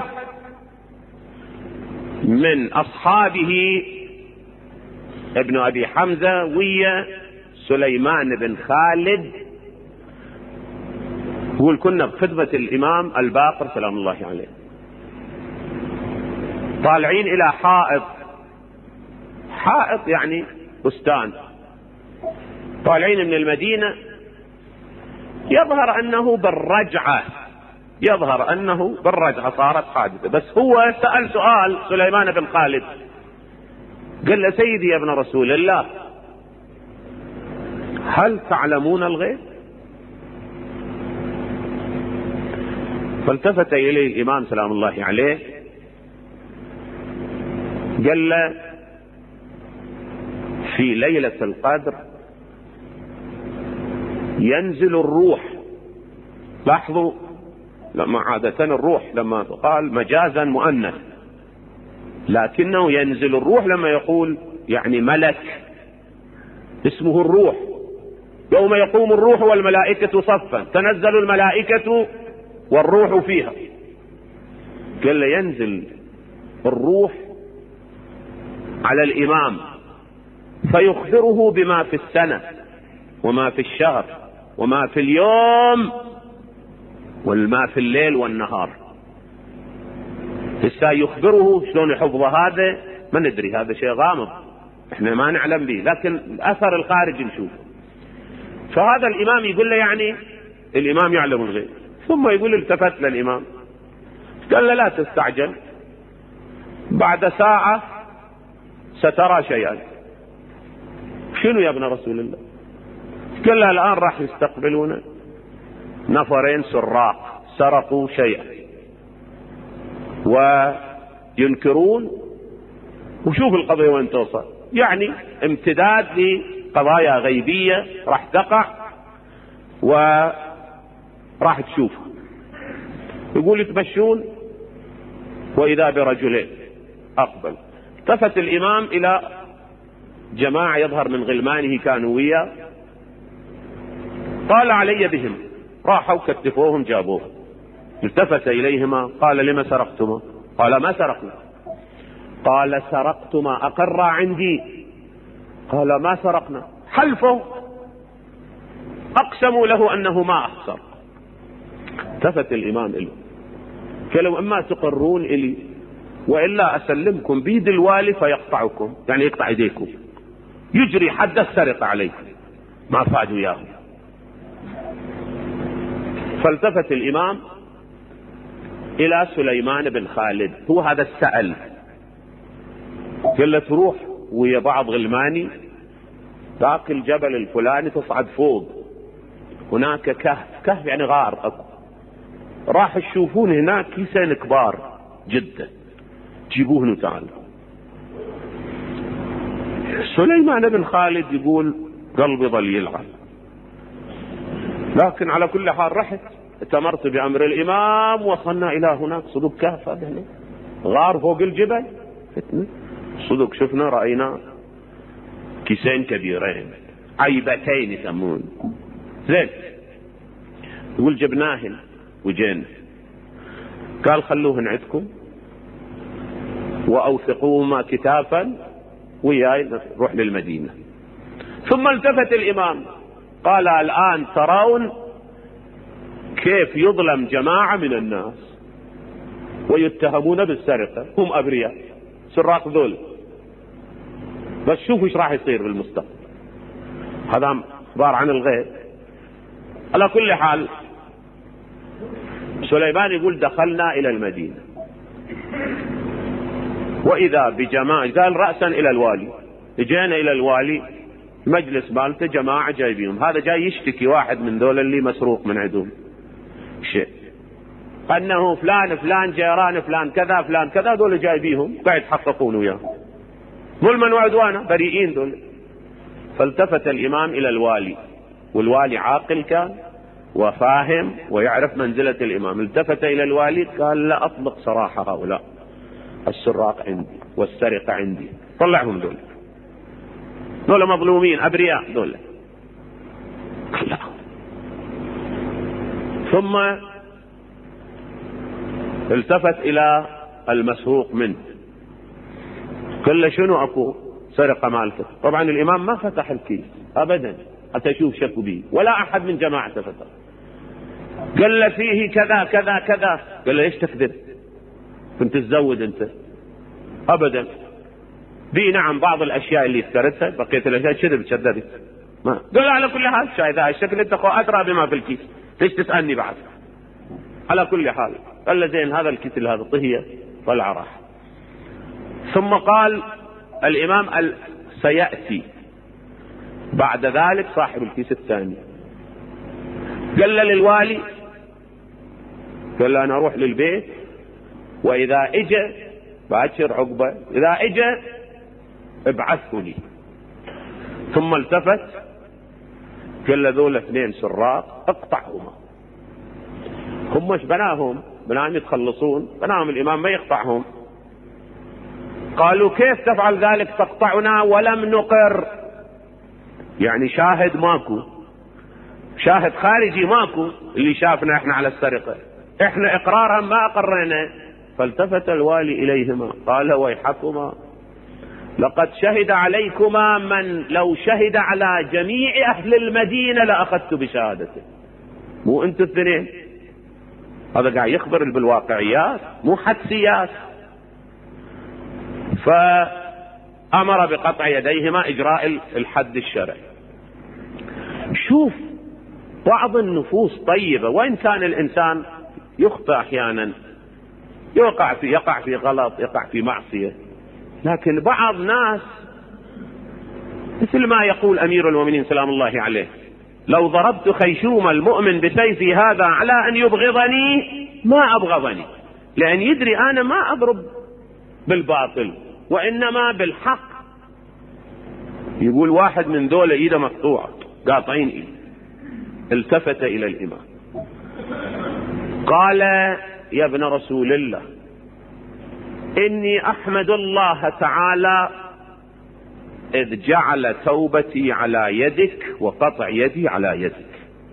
من أصحابه ابن أبي حمزة ويا سليمان بن خالد يقول كنا بخدمة الإمام الباقر سلام الله عليه، طالعين إلى حائط، حائط يعني بستان، طالعين من المدينة. يظهر أنه بالرجعة، يظهر أنه بالرجعة صارت حادثة. بس هو سأل سؤال سليمان بن خالد، قال له سيدي يا ابن رسول الله هل تعلمون الغيب؟ فالتفت إليه الإمام سلام الله عليه قال له في ليلة القدر ينزل الروح. لاحظوا لما عادة الروح لما قال مجازا مؤنث، لكنه ينزل الروح لما يقول يعني ملك اسمه الروح. يوم يقوم الروح والملائكة صفا تنزل الملائكة والروح فيها. قال له ينزل الروح على الإمام فيخبره بما في السنة وما في الشهر وما في اليوم وما في الليل والنهار. لسا يخبره شلون يحفظه هذا ما ندري، هذا شيء غامض احنا ما نعلم به، لكن الأثر الخارجي نشوفه. فهذا الإمام يقول له يعني الإمام يعلم الغيب. ثم يقول التفت للإمام قال له لا تستعجل، بعد ساعة سترى شيئا. شنو يا ابن رسول الله؟ قال له الآن راح يستقبلون نفرين سراق سرقوا شيئا وينكرون، وشوف القضية وين توصل، يعني امتداد لقضايا غيبية راح تقع وراح تشوف. يقول يتمشون وإذا برجلين أقبل. التفت الإمام إلى جماعة يظهر من غلمانه كانوا وياه، قال علي بهم، راحوا كتفوهم جابوه. التفت إليهما قال لما سرقتما؟ قال ما سرقنا. قال سرقتما أقر عندي؟ قال ما سرقنا. حلفوا أقسموا له أنه ما أخسر. التفت الإمام إله قالوا إما تقرون إلي وإلا أسلمكم بيد الوالي فيقطعكم، يعني يقطع يديكم، يجري حد السرقة عليكم. ما فادوا إياه. فالتفت الإمام إلى سليمان بن خالد، هو هذا السأل، قال له تروح ويا بعض غلماني ذاك الجبل الفلاني تصعد فوق، هناك كهف، كهف يعني غار أكو، راح تشوفون هناك كيسين كبار جدا، جيبوهن وتعالوا. سليمان بن خالد يقول قلبي ظل يلعب، لكن على كل حال رحت اتمرت بأمر الإمام، وصلنا إلى هناك صدق كهف هذا غار فوق الجبل فتنة. صدق شفنا رأينا كيسين كبيرين عيبتين يسمون زين. يقول جبناهن وجينا، قال خلوهن عندكم وأوثقوهما كتافا وياي نروح للمدينة. ثم التفت الإمام قال الآن ترون كيف يظلم جماعة من الناس ويتهمون بالسرقة، هم أبرياء سراق ذول، بس شوفوا ايش راح يصير بالمستقبل. هذا اخبار عن الغيب. على كل حال سليمان يقول دخلنا الى المدينة واذا بجماعة، قال رأسا الى الوالي، اجينا الى الوالي مجلس مالته جماعة جايبيهم، هذا جاي يشتكي واحد من ذول اللي مسروق من عندهم شيء، انه فلان فلان جيران فلان كذا فلان كذا، دول جايبيهم قاعد يتحققون وياه ظلما وعدوانا بريئين دول. فالتفت الامام الى الوالي، والوالي عاقل كان وفاهم ويعرف منزلة الامام، التفت الى الوالي قال لا اطلق سراح هؤلاء، السراق عندي والسرقة عندي، طلعهم دول، دول مظلومين ابرياء دول. لا. ثم التفت الى المسروق منه قال له شنو اكو سرقة مالك؟ طبعا الامام ما فتح الكيس ابدا حتى يشوف شكو به، ولا احد من جماعته فتح. قال له فيه كذا كذا كذا، قال له ليش تكذب؟ كنت تزود انت؟ ابدا. بي نعم بعض الاشياء اللي افترتها، بقيت الاشياء كذب كذبت. ما قال على كل حال شاي ذا الشكل انت خو ادرى بما في الكيس، ليش تسالني بعد؟ على كل حال قال له زين هذا الكيس اللي هذا طهيه طلع راح. ثم قال الامام سياتي بعد ذلك صاحب الكيس الثاني. قال له للوالي، قال له انا اروح للبيت واذا اجى باكر عقبه، اذا اجى ابعثه لي. ثم التفت قال له ذول اثنين سراق اقطعهما. هم ايش بناهم؟ بناهم يتخلصون، بناهم الامام ما يقطعهم. قالوا كيف تفعل ذلك؟ تقطعنا ولم نقر، يعني شاهد ماكو، شاهد خارجي ماكو اللي شافنا احنا على السرقة، احنا اقرارا ما اقرنا. فالتفت الوالي اليهما قال ويحكما لقد شهد عليكما من لو شهد على جميع اهل المدينة لاخذت بشهادته. مو انتوا الاثنين، هذا قاعد يخبر بالواقعيات مو حدسيات. فامر بقطع يديهما اجراء الحد الشرعي. شوف بعض النفوس طيبة، وإن كان الإنسان يخطئ أحيانا، يقع في يقع في غلط، يقع في معصية، لكن بعض ناس مثل ما يقول أمير المؤمنين سلام الله عليه: لو ضربت خيشوم المؤمن بسيفي هذا على أن يبغضني ما أبغضني، لأن يدري أنا ما أضرب بالباطل وإنما بالحق. يقول واحد من دول إيده مقطوعة قاطعين إيده، التفت إلى الإمام قال: يا ابن رسول الله، إني أحمد الله تعالى إذ جعل توبتي على يدك وقطع يدي على يدك.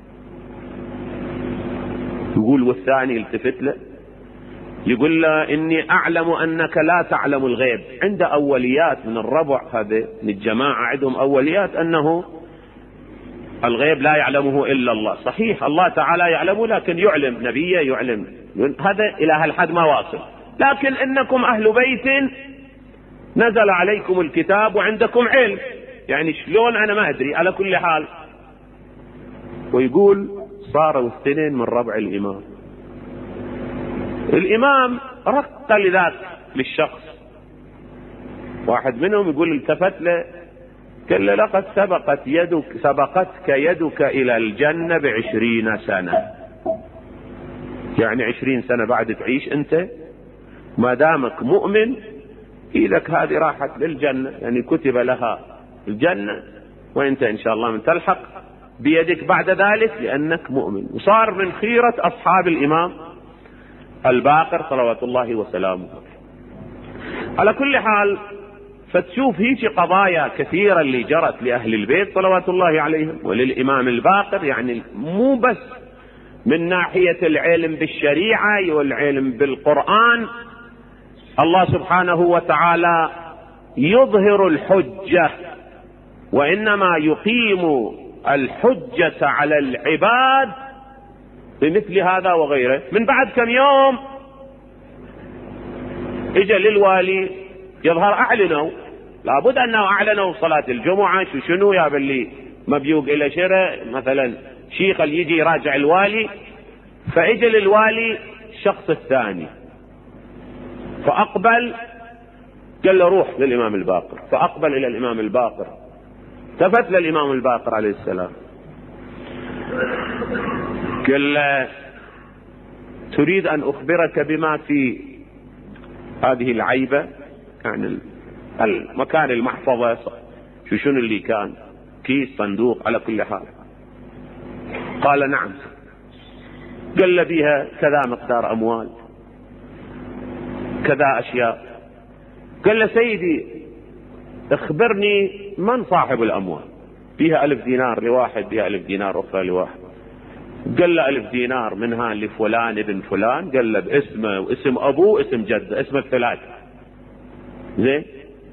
يقول والثاني التفت له يقول له: إني أعلم أنك لا تعلم الغيب. عند أوليات من الربع هذا من الجماعة عندهم أوليات أنه الغيب لا يعلمه إلا الله. صحيح الله تعالى يعلمه، لكن يعلم نبيه، يعلم هذا إلى هالحد ما واصل. لكن إنكم أهل بيت نزل عليكم الكتاب وعندكم علم، يعني شلون أنا ما أدري. على كل حال ويقول صاروا اثنين من ربع الإمام. الإمام رق لذاك للشخص، واحد منهم يقول التفت له قال له: لقد سبقت يدك سبقتك يدك إلى الجنة بعشرين سنة، يعني عشرين سنة بعد تعيش أنت، ما دامك مؤمن إيدك هذه راحت للجنة، يعني كتب لها الجنة، وأنت إن شاء الله من تلحق بيدك بعد ذلك لأنك مؤمن. وصار من خيرة أصحاب الإمام الباقر صلوات الله وسلامه. على كل حال، فتشوف هيك قضايا كثيرة اللي جرت لأهل البيت صلوات الله عليهم وللإمام الباقر، يعني مو بس من ناحية العلم بالشريعة والعلم بالقرآن. الله سبحانه وتعالى يظهر الحجة، وإنما يقيم الحجة على العباد بمثل هذا وغيره. من بعد كم يوم اجى للوالي يظهر اعلنوا، لابد انه اعلنوا صلاة الجمعة، شو شنو يا باللي مبيوق الى شراء مثلا شيخ اللي يجي يراجع الوالي. فاجى للوالي الشخص الثاني فاقبل، قال له روح للامام الباقر، فاقبل الى الامام الباقر، التفت للامام الباقر عليه السلام قال له تريد ان اخبرك بما في هذه العيبة، يعني المكان المحفظة شو شنو اللي كان، كيس صندوق على كل حال. قال نعم. قال له بيها كذا مقدار اموال كذا اشياء. قال له سيدي اخبرني من صاحب الاموال، بيها الف دينار لواحد، بيها الف دينار اخرى لواحد. قال له الف دينار منها لفلان ابن فلان، قال له باسمه واسم ابوه اسم جده، اسمه الثلاثة. زين.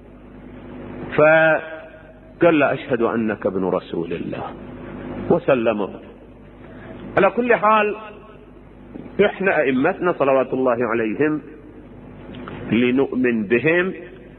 فقال له اشهد انك ابن رسول الله وسلمه. على كل حال احنا ائمتنا صلوات الله عليهم لنؤمن بهم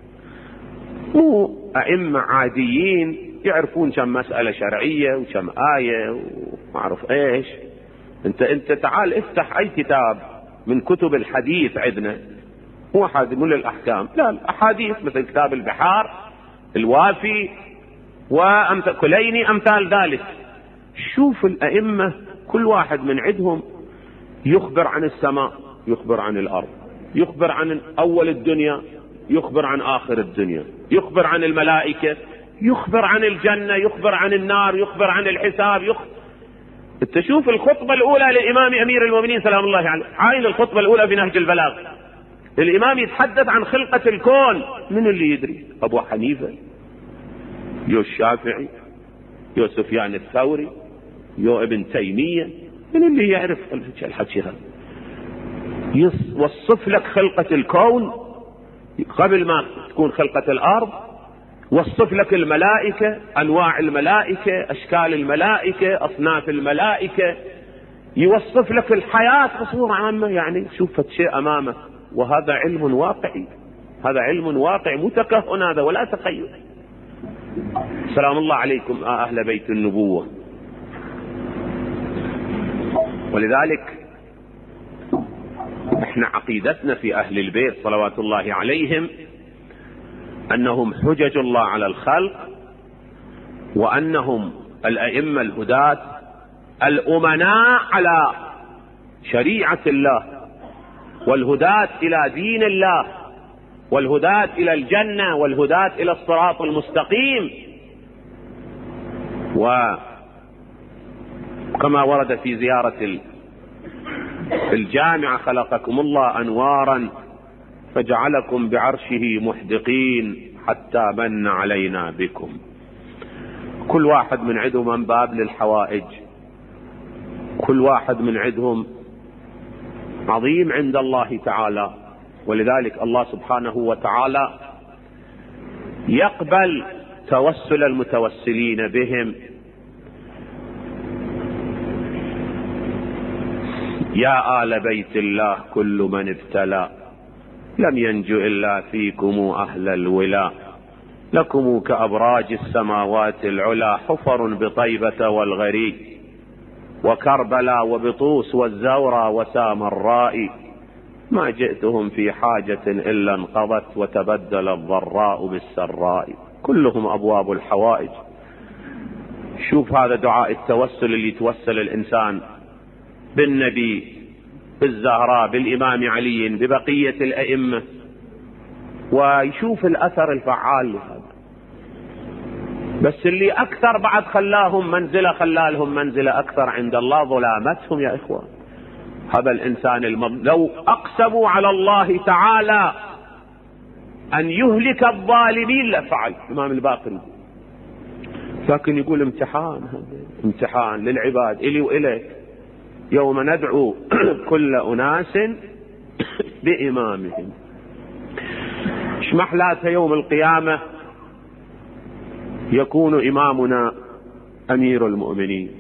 مو ائمة عاديين يعرفون كم مسألة شرعية وكم آية وما اعرف ايش. انت انت تعال افتح اي كتاب من كتب الحديث عندنا، مو حادث مو للاحكام، لا الاحاديث مثل كتاب البحار، الوافي، وامثال كليني امثال ذلك. شوف الائمة كل واحد من عندهم يخبر عن السماء، يخبر عن الارض، يخبر عن اول الدنيا، يخبر عن اخر الدنيا، يخبر عن الملائكة، يخبر عن الجنة، يخبر عن النار، يخبر عن الحساب. يخبر انت شوف الخطبة الاولى للامام امير المؤمنين سلام الله عليه، عاين الخطبة الاولى في نهج البلاغ، الامام يتحدث عن خلقة الكون. من اللي يدري؟ ابو حنيفة، يو الشافعي، يو سفيان الثوري، يو ابن تيمية، من اللي يعرف الحكي هذا؟ يوصف لك خلقة الكون قبل ما تكون خلقة الارض، وصف لك الملائكة، انواع الملائكة، اشكال الملائكة، اصناف الملائكة، يوصف لك الحياة بصورة عامة. يعني شوف شيء امامك، وهذا علم واقعي، هذا علم واقع، مو تكهن هذا ولا تخيل. سلام الله عليكم اهل بيت النبوة. ولذلك احنا عقيدتنا في اهل البيت صلوات الله عليهم انهم حجج الله على الخلق، وانهم الائمة الهداة الامناء على شريعة الله، والهداة الى دين الله، والهداة الى الجنة، والهداة الى الصراط المستقيم. وكما ورد في زيارة الجامعة خلقكم الله انوارا فجعلكم بعرشه محدقين حتى من علينا بكم. كل واحد من عندهم من باب للحوائج، كل واحد من عندهم عظيم عند الله تعالى. ولذلك الله سبحانه وتعالى يقبل توسل المتوسلين بهم. يا آل بيت الله كل من ابتلى لم ينجو إلا فيكم أهل الولاء، لكم كأبراج السماوات العلا حفر بطيبة والغري وكربلاء وبطوس والزورى وسامراء، ما جئتهم في حاجة إلا انقضت وتبدل الضراء بالسراء. كلهم أبواب الحوائج. شوف هذا دعاء التوسل اللي يتوسل الإنسان بالنبي، بالزهراء، بالإمام علي، ببقية الأئمة، ويشوف الأثر الفعال لهذا. بس اللي أكثر بعد خلاهم منزلة، خلالهم منزلة أكثر عند الله ظلامتهم يا إخوان. هذا الإنسان المظلوم لو أقسموا على الله تعالى أن يهلك الظالمين لفعل. الإمام الباقر لكن يقول امتحان، امتحان للعباد إلي وإليك، يوم ندعو كل أناس بإمامهم. ايش محلاتها يوم القيامة يكون إمامنا أمير المؤمنين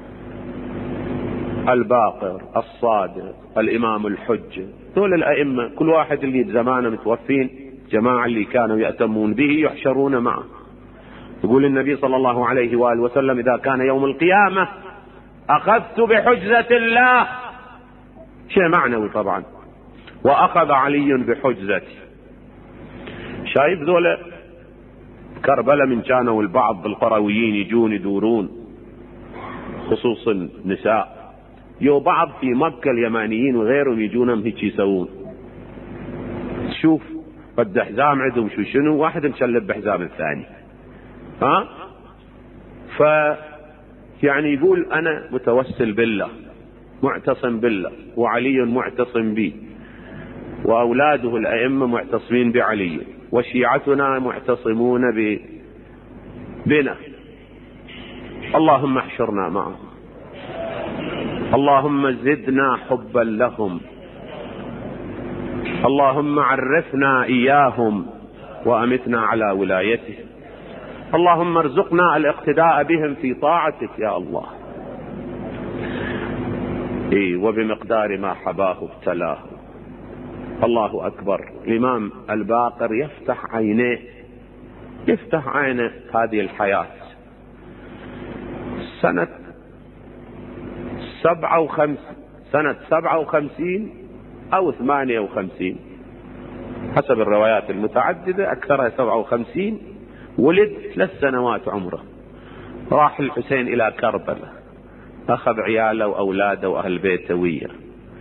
الباقر الصادق الإمام الحجة. دول الأئمة كل واحد اللي زمانه متوفين، جماعة اللي كانوا يأتمون به يحشرون معه. يقول النبي صلى الله عليه وآله وسلم إذا كان يوم القيامة أخذت بحجزة الله، شيء معنوي طبعا، وأخذ علي بحجزتي. شايف ذولا كربلاء من كانوا البعض بالقرويين يجون يدورون، خصوصا النساء، يو بعض في مكة اليمانيين وغيرهم يجونهم هيك يسوون. شوف قد حزام عندهم شو شنو، واحد مشلب بحزام الثاني، ها ف يعني يقول أنا متوسل بالله معتصم بالله، وعلي معتصم بي، وأولاده الأئمة معتصمين بعلي، وشيعتنا معتصمون بنا. اللهم احشرنا معهم، اللهم زدنا حبا لهم، اللهم عرفنا إياهم وأمتنا على ولايته، اللهم ارزقنا الاقتداء بهم في طاعتك يا الله. إيه وبمقدار ما حباه ابتلاه. الله أكبر. الإمام الباقر يفتح عينيه، يفتح عينه هذه الحياة. سنة سبعة وخمس سنة سبعة وخمسين أو ثمانية وخمسين حسب الروايات المتعددة، أكثرها سبعة وخمسين. ولد ثلاث سنوات عمره، راح الحسين إلى كربلاء، أخذ عياله وأولاده وأهل بيته وياه،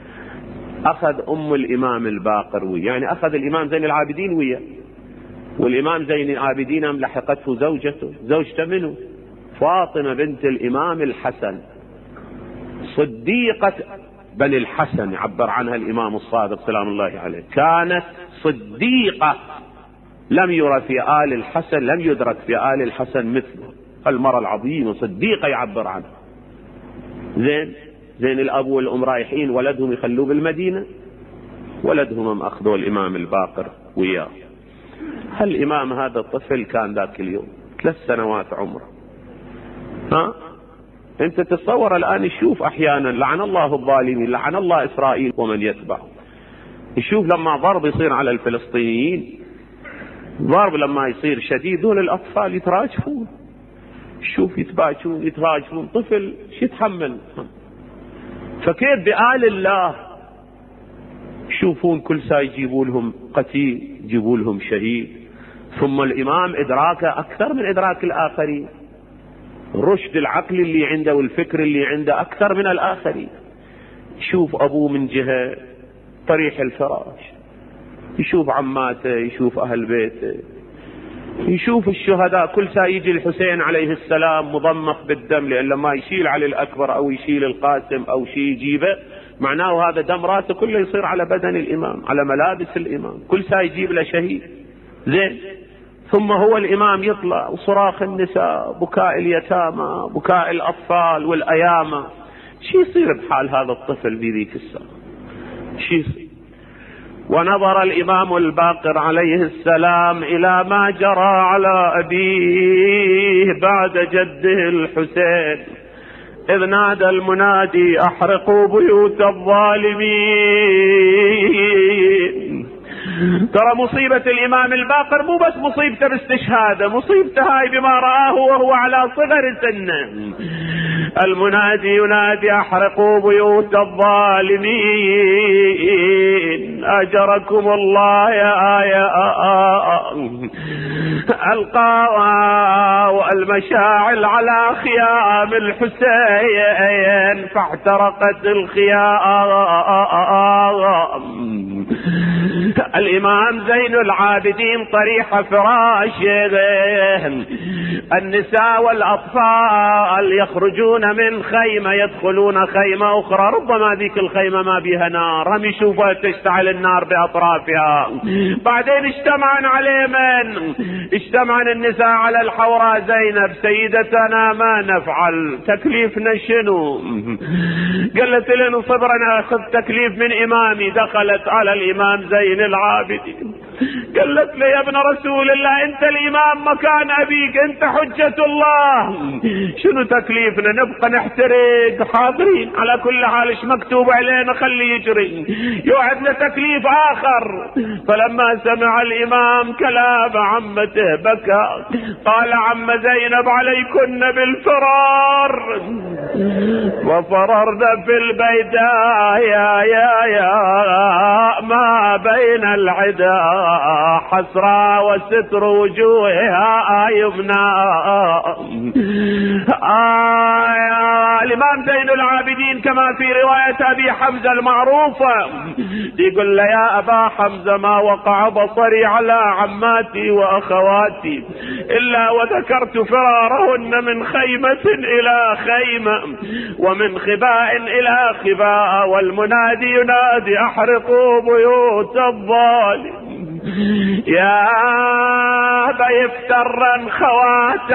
أخذ أم الإمام الباقر وياه، يعني أخذ الإمام زين العابدين وياه. والإمام زين العابدين لحقته زوجته، زوجته منه فاطمة بنت الإمام الحسن صديقة بني الحسن، يعبر عنها الإمام الصادق سلام الله عليه، كانت صديقة، لم يرى في آل الحسن، لم يدرك في آل الحسن مثله، المرأة العظيمة صديقة يعبر عنها. زين زين الأب والأم رايحين، ولدهم يخلوه بالمدينة، ولدهم أخذوا الإمام الباقر وياه. هالإمام هذا الطفل كان ذاك اليوم ثلاث سنوات عمره. ها انت تتصور الآن، يشوف أحيانا لعن الله الظالمين، لعن الله إسرائيل ومن يتبعه. يشوف لما ضرب يصير على الفلسطينيين، ضرب لما يصير شديد، دول الأطفال يتراجفون، شوف يتباكون يتراجفون، طفل شو يتحمل؟ فكيف بآل الله يشوفون كل ساعة يجيبوا لهم قتيل، يجيبوا لهم شهيد. ثم الإمام إدراكه أكثر من إدراك الآخرين، الرشد العقلي اللي عنده والفكر اللي عنده أكثر من الآخرين. يشوف أبوه من جهة طريح الفراش، يشوف عماته، يشوف أهل بيته، يشوف الشهداء. كل ساعة يجي الحسين عليه السلام مضمخ بالدم، لأن لما يشيل علي الأكبر أو يشيل القاسم أو شيء يجيبه، معناه هذا دم راسه كله يصير على بدن الإمام، على ملابس الإمام، كل ساعة يجيب له شهيد. زين ثم هو الإمام يطلع، وصراخ النساء، بكاء اليتامى، بكاء الأطفال والأيامى. شي يصير بحال هذا الطفل في ذيك الساعة؟ شي يصير؟ ونظر الإمام الباقر عليه السلام إلى ما جرى على أبيه بعد جده الحسين، إذ نادى المنادي أحرقوا بيوت الظالمين. ترى مصيبة الإمام الباقر مو بس مصيبته باستشهاده، مصيبته هاي بما رآه وهو على صغر سنه. المنادي ينادي أحرقوا بيوت الظالمين، أجركم الله يا آية ألقى المشاعل على خيام الحسين فاحترقت الخيام. الإمام زين العابدين طريح فراشه، النساء والأطفال يخرجون من خيمة يدخلون خيمة أخرى، ربما ذيك الخيمة ما بيها نار، هم يشوفوا تشتعل النار بأطرافها. بعدين اجتمعن عليه من؟ اجتمعن النساء على الحوراء زينب، سيدتنا ما نفعل، تكليفنا شنو؟ قالت لنا صبرا أخذ تكليف من إمامي. دخلت على الإمام زين العابدين قالت لي يا ابن رسول الله أنت الإمام مكان أبيك، أنت حجة الله، شنو تكليفنا؟ نبقى نحترق؟ حاضرين على كل حال، ايش مكتوب علينا خلي يجري، يوعدنا تكليف آخر. فلما سمع الإمام كلام عمته بكى، قال عم زينب عليكن بالفرار، وفررنا في البيداء يا يا يا ما بين العدا حسرة وستر وجوهها يمنى. آه الإمام زين العابدين كما في رواية أبي حمزة المعروفة يقول له يا أبا حمزة ما وقع بصري على عماتي وأخواتي إلا وذكرت فرارهن من خيمة إلى خيمة ومن خباء إلى خباء، والمنادي ينادي أحرقوا بيوت الظالم. يا بيفترن خوات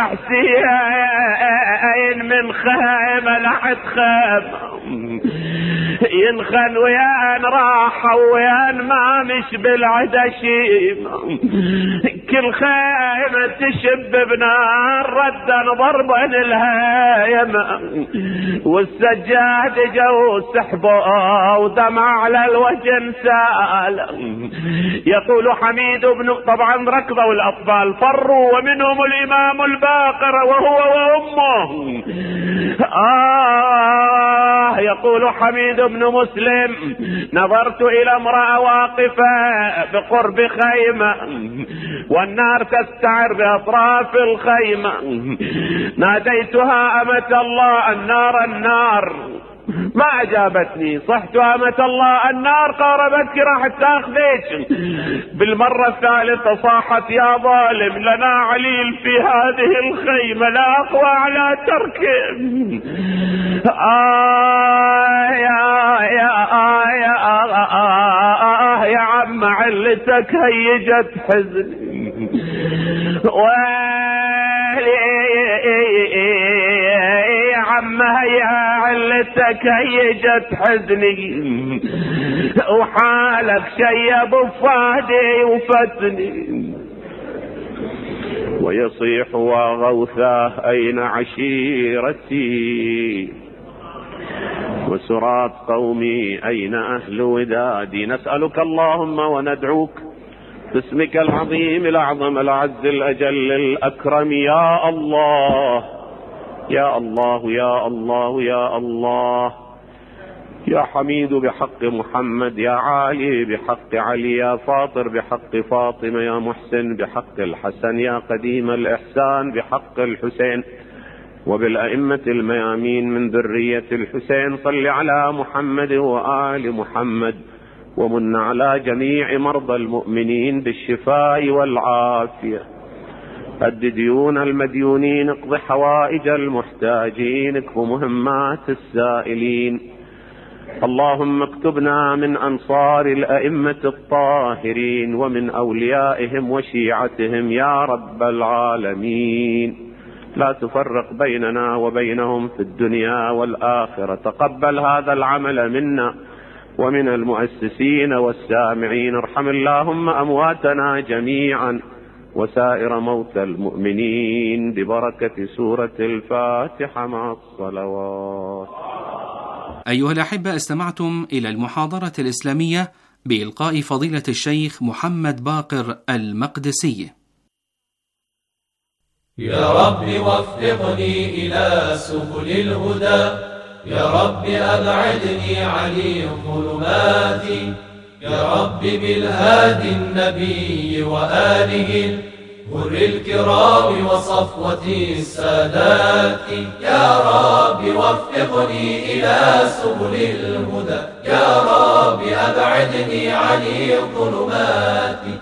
حسين من خيمة لحد خيمة، ينخن ويان راحة ويان ما مش بالعدشيم، كل خيمة تشب بنار ردا ضربا الهيمة، والسجاد جو سحبه ودمع على الوجه انسال. يقول حميد بن طبعا ركضوا الأطفال فروا ومنهم الإمام الباقر وهو وأمه. آه يقول حميد بن مسلم نظرت إلى امرأة واقفة بقرب خيمة والنار تستعر بأطراف الخيمة، ناديتها أمة الله النار النار، ما أجابتني، صحت أمة الله النار، قاربتك راح تاخذك. بالمرة الثالثة صاحت يا ظالم لنا عليل في هذه الخيمة لا أقوى على تركه. آه يا يا آه يا آه آه يا عم علتك هيجت حزني، يا عم هيا علتك هيجت حزني، وحالك شيب فادي وفتني. ويصيح وغوثاه أين عشيرتي، وسرات قومي أين أهل ودادي. نسألك اللهم وندعوك باسمك العظيم الأعظم الأعز الأجل الأكرم يا الله يا الله يا الله يا الله يا حميد بحق محمد، يا عالي بحق علي، يا فاطر بحق فاطمة، يا محسن بحق الحسن، يا قديم الإحسان بحق الحسين، وبالأئمة الميامين من ذرية الحسين. صل على محمد وآل محمد، ومن على جميع مرضى المؤمنين بالشفاء والعافية. قد ديون المديونين، اقض حوائج المحتاجين، اكف مهمات السائلين. اللهم اكتبنا من أنصار الأئمة الطاهرين ومن أوليائهم وشيعتهم يا رب العالمين. لا تفرق بيننا وبينهم في الدنيا والآخرة. تقبل هذا العمل منا ومن المؤسسين والسامعين. ارحم اللهم أمواتنا جميعا وسائر موتى المؤمنين ببركة سورة الفاتحة مع الصلوات. أيها الأحبة، استمعتم إلى المحاضرة الإسلامية بإلقاء فضيلة الشيخ محمد باقر المقدسي. يا رب وفقني إلى سبل الهدى، يا رب أبعدني عن الظلمات، يا رب بالهادي النبي وآله غر الكرام وصفوة السادات. يا رب وفقني إلى سبل الهدى، يا رب أبعدني عن الظلمات.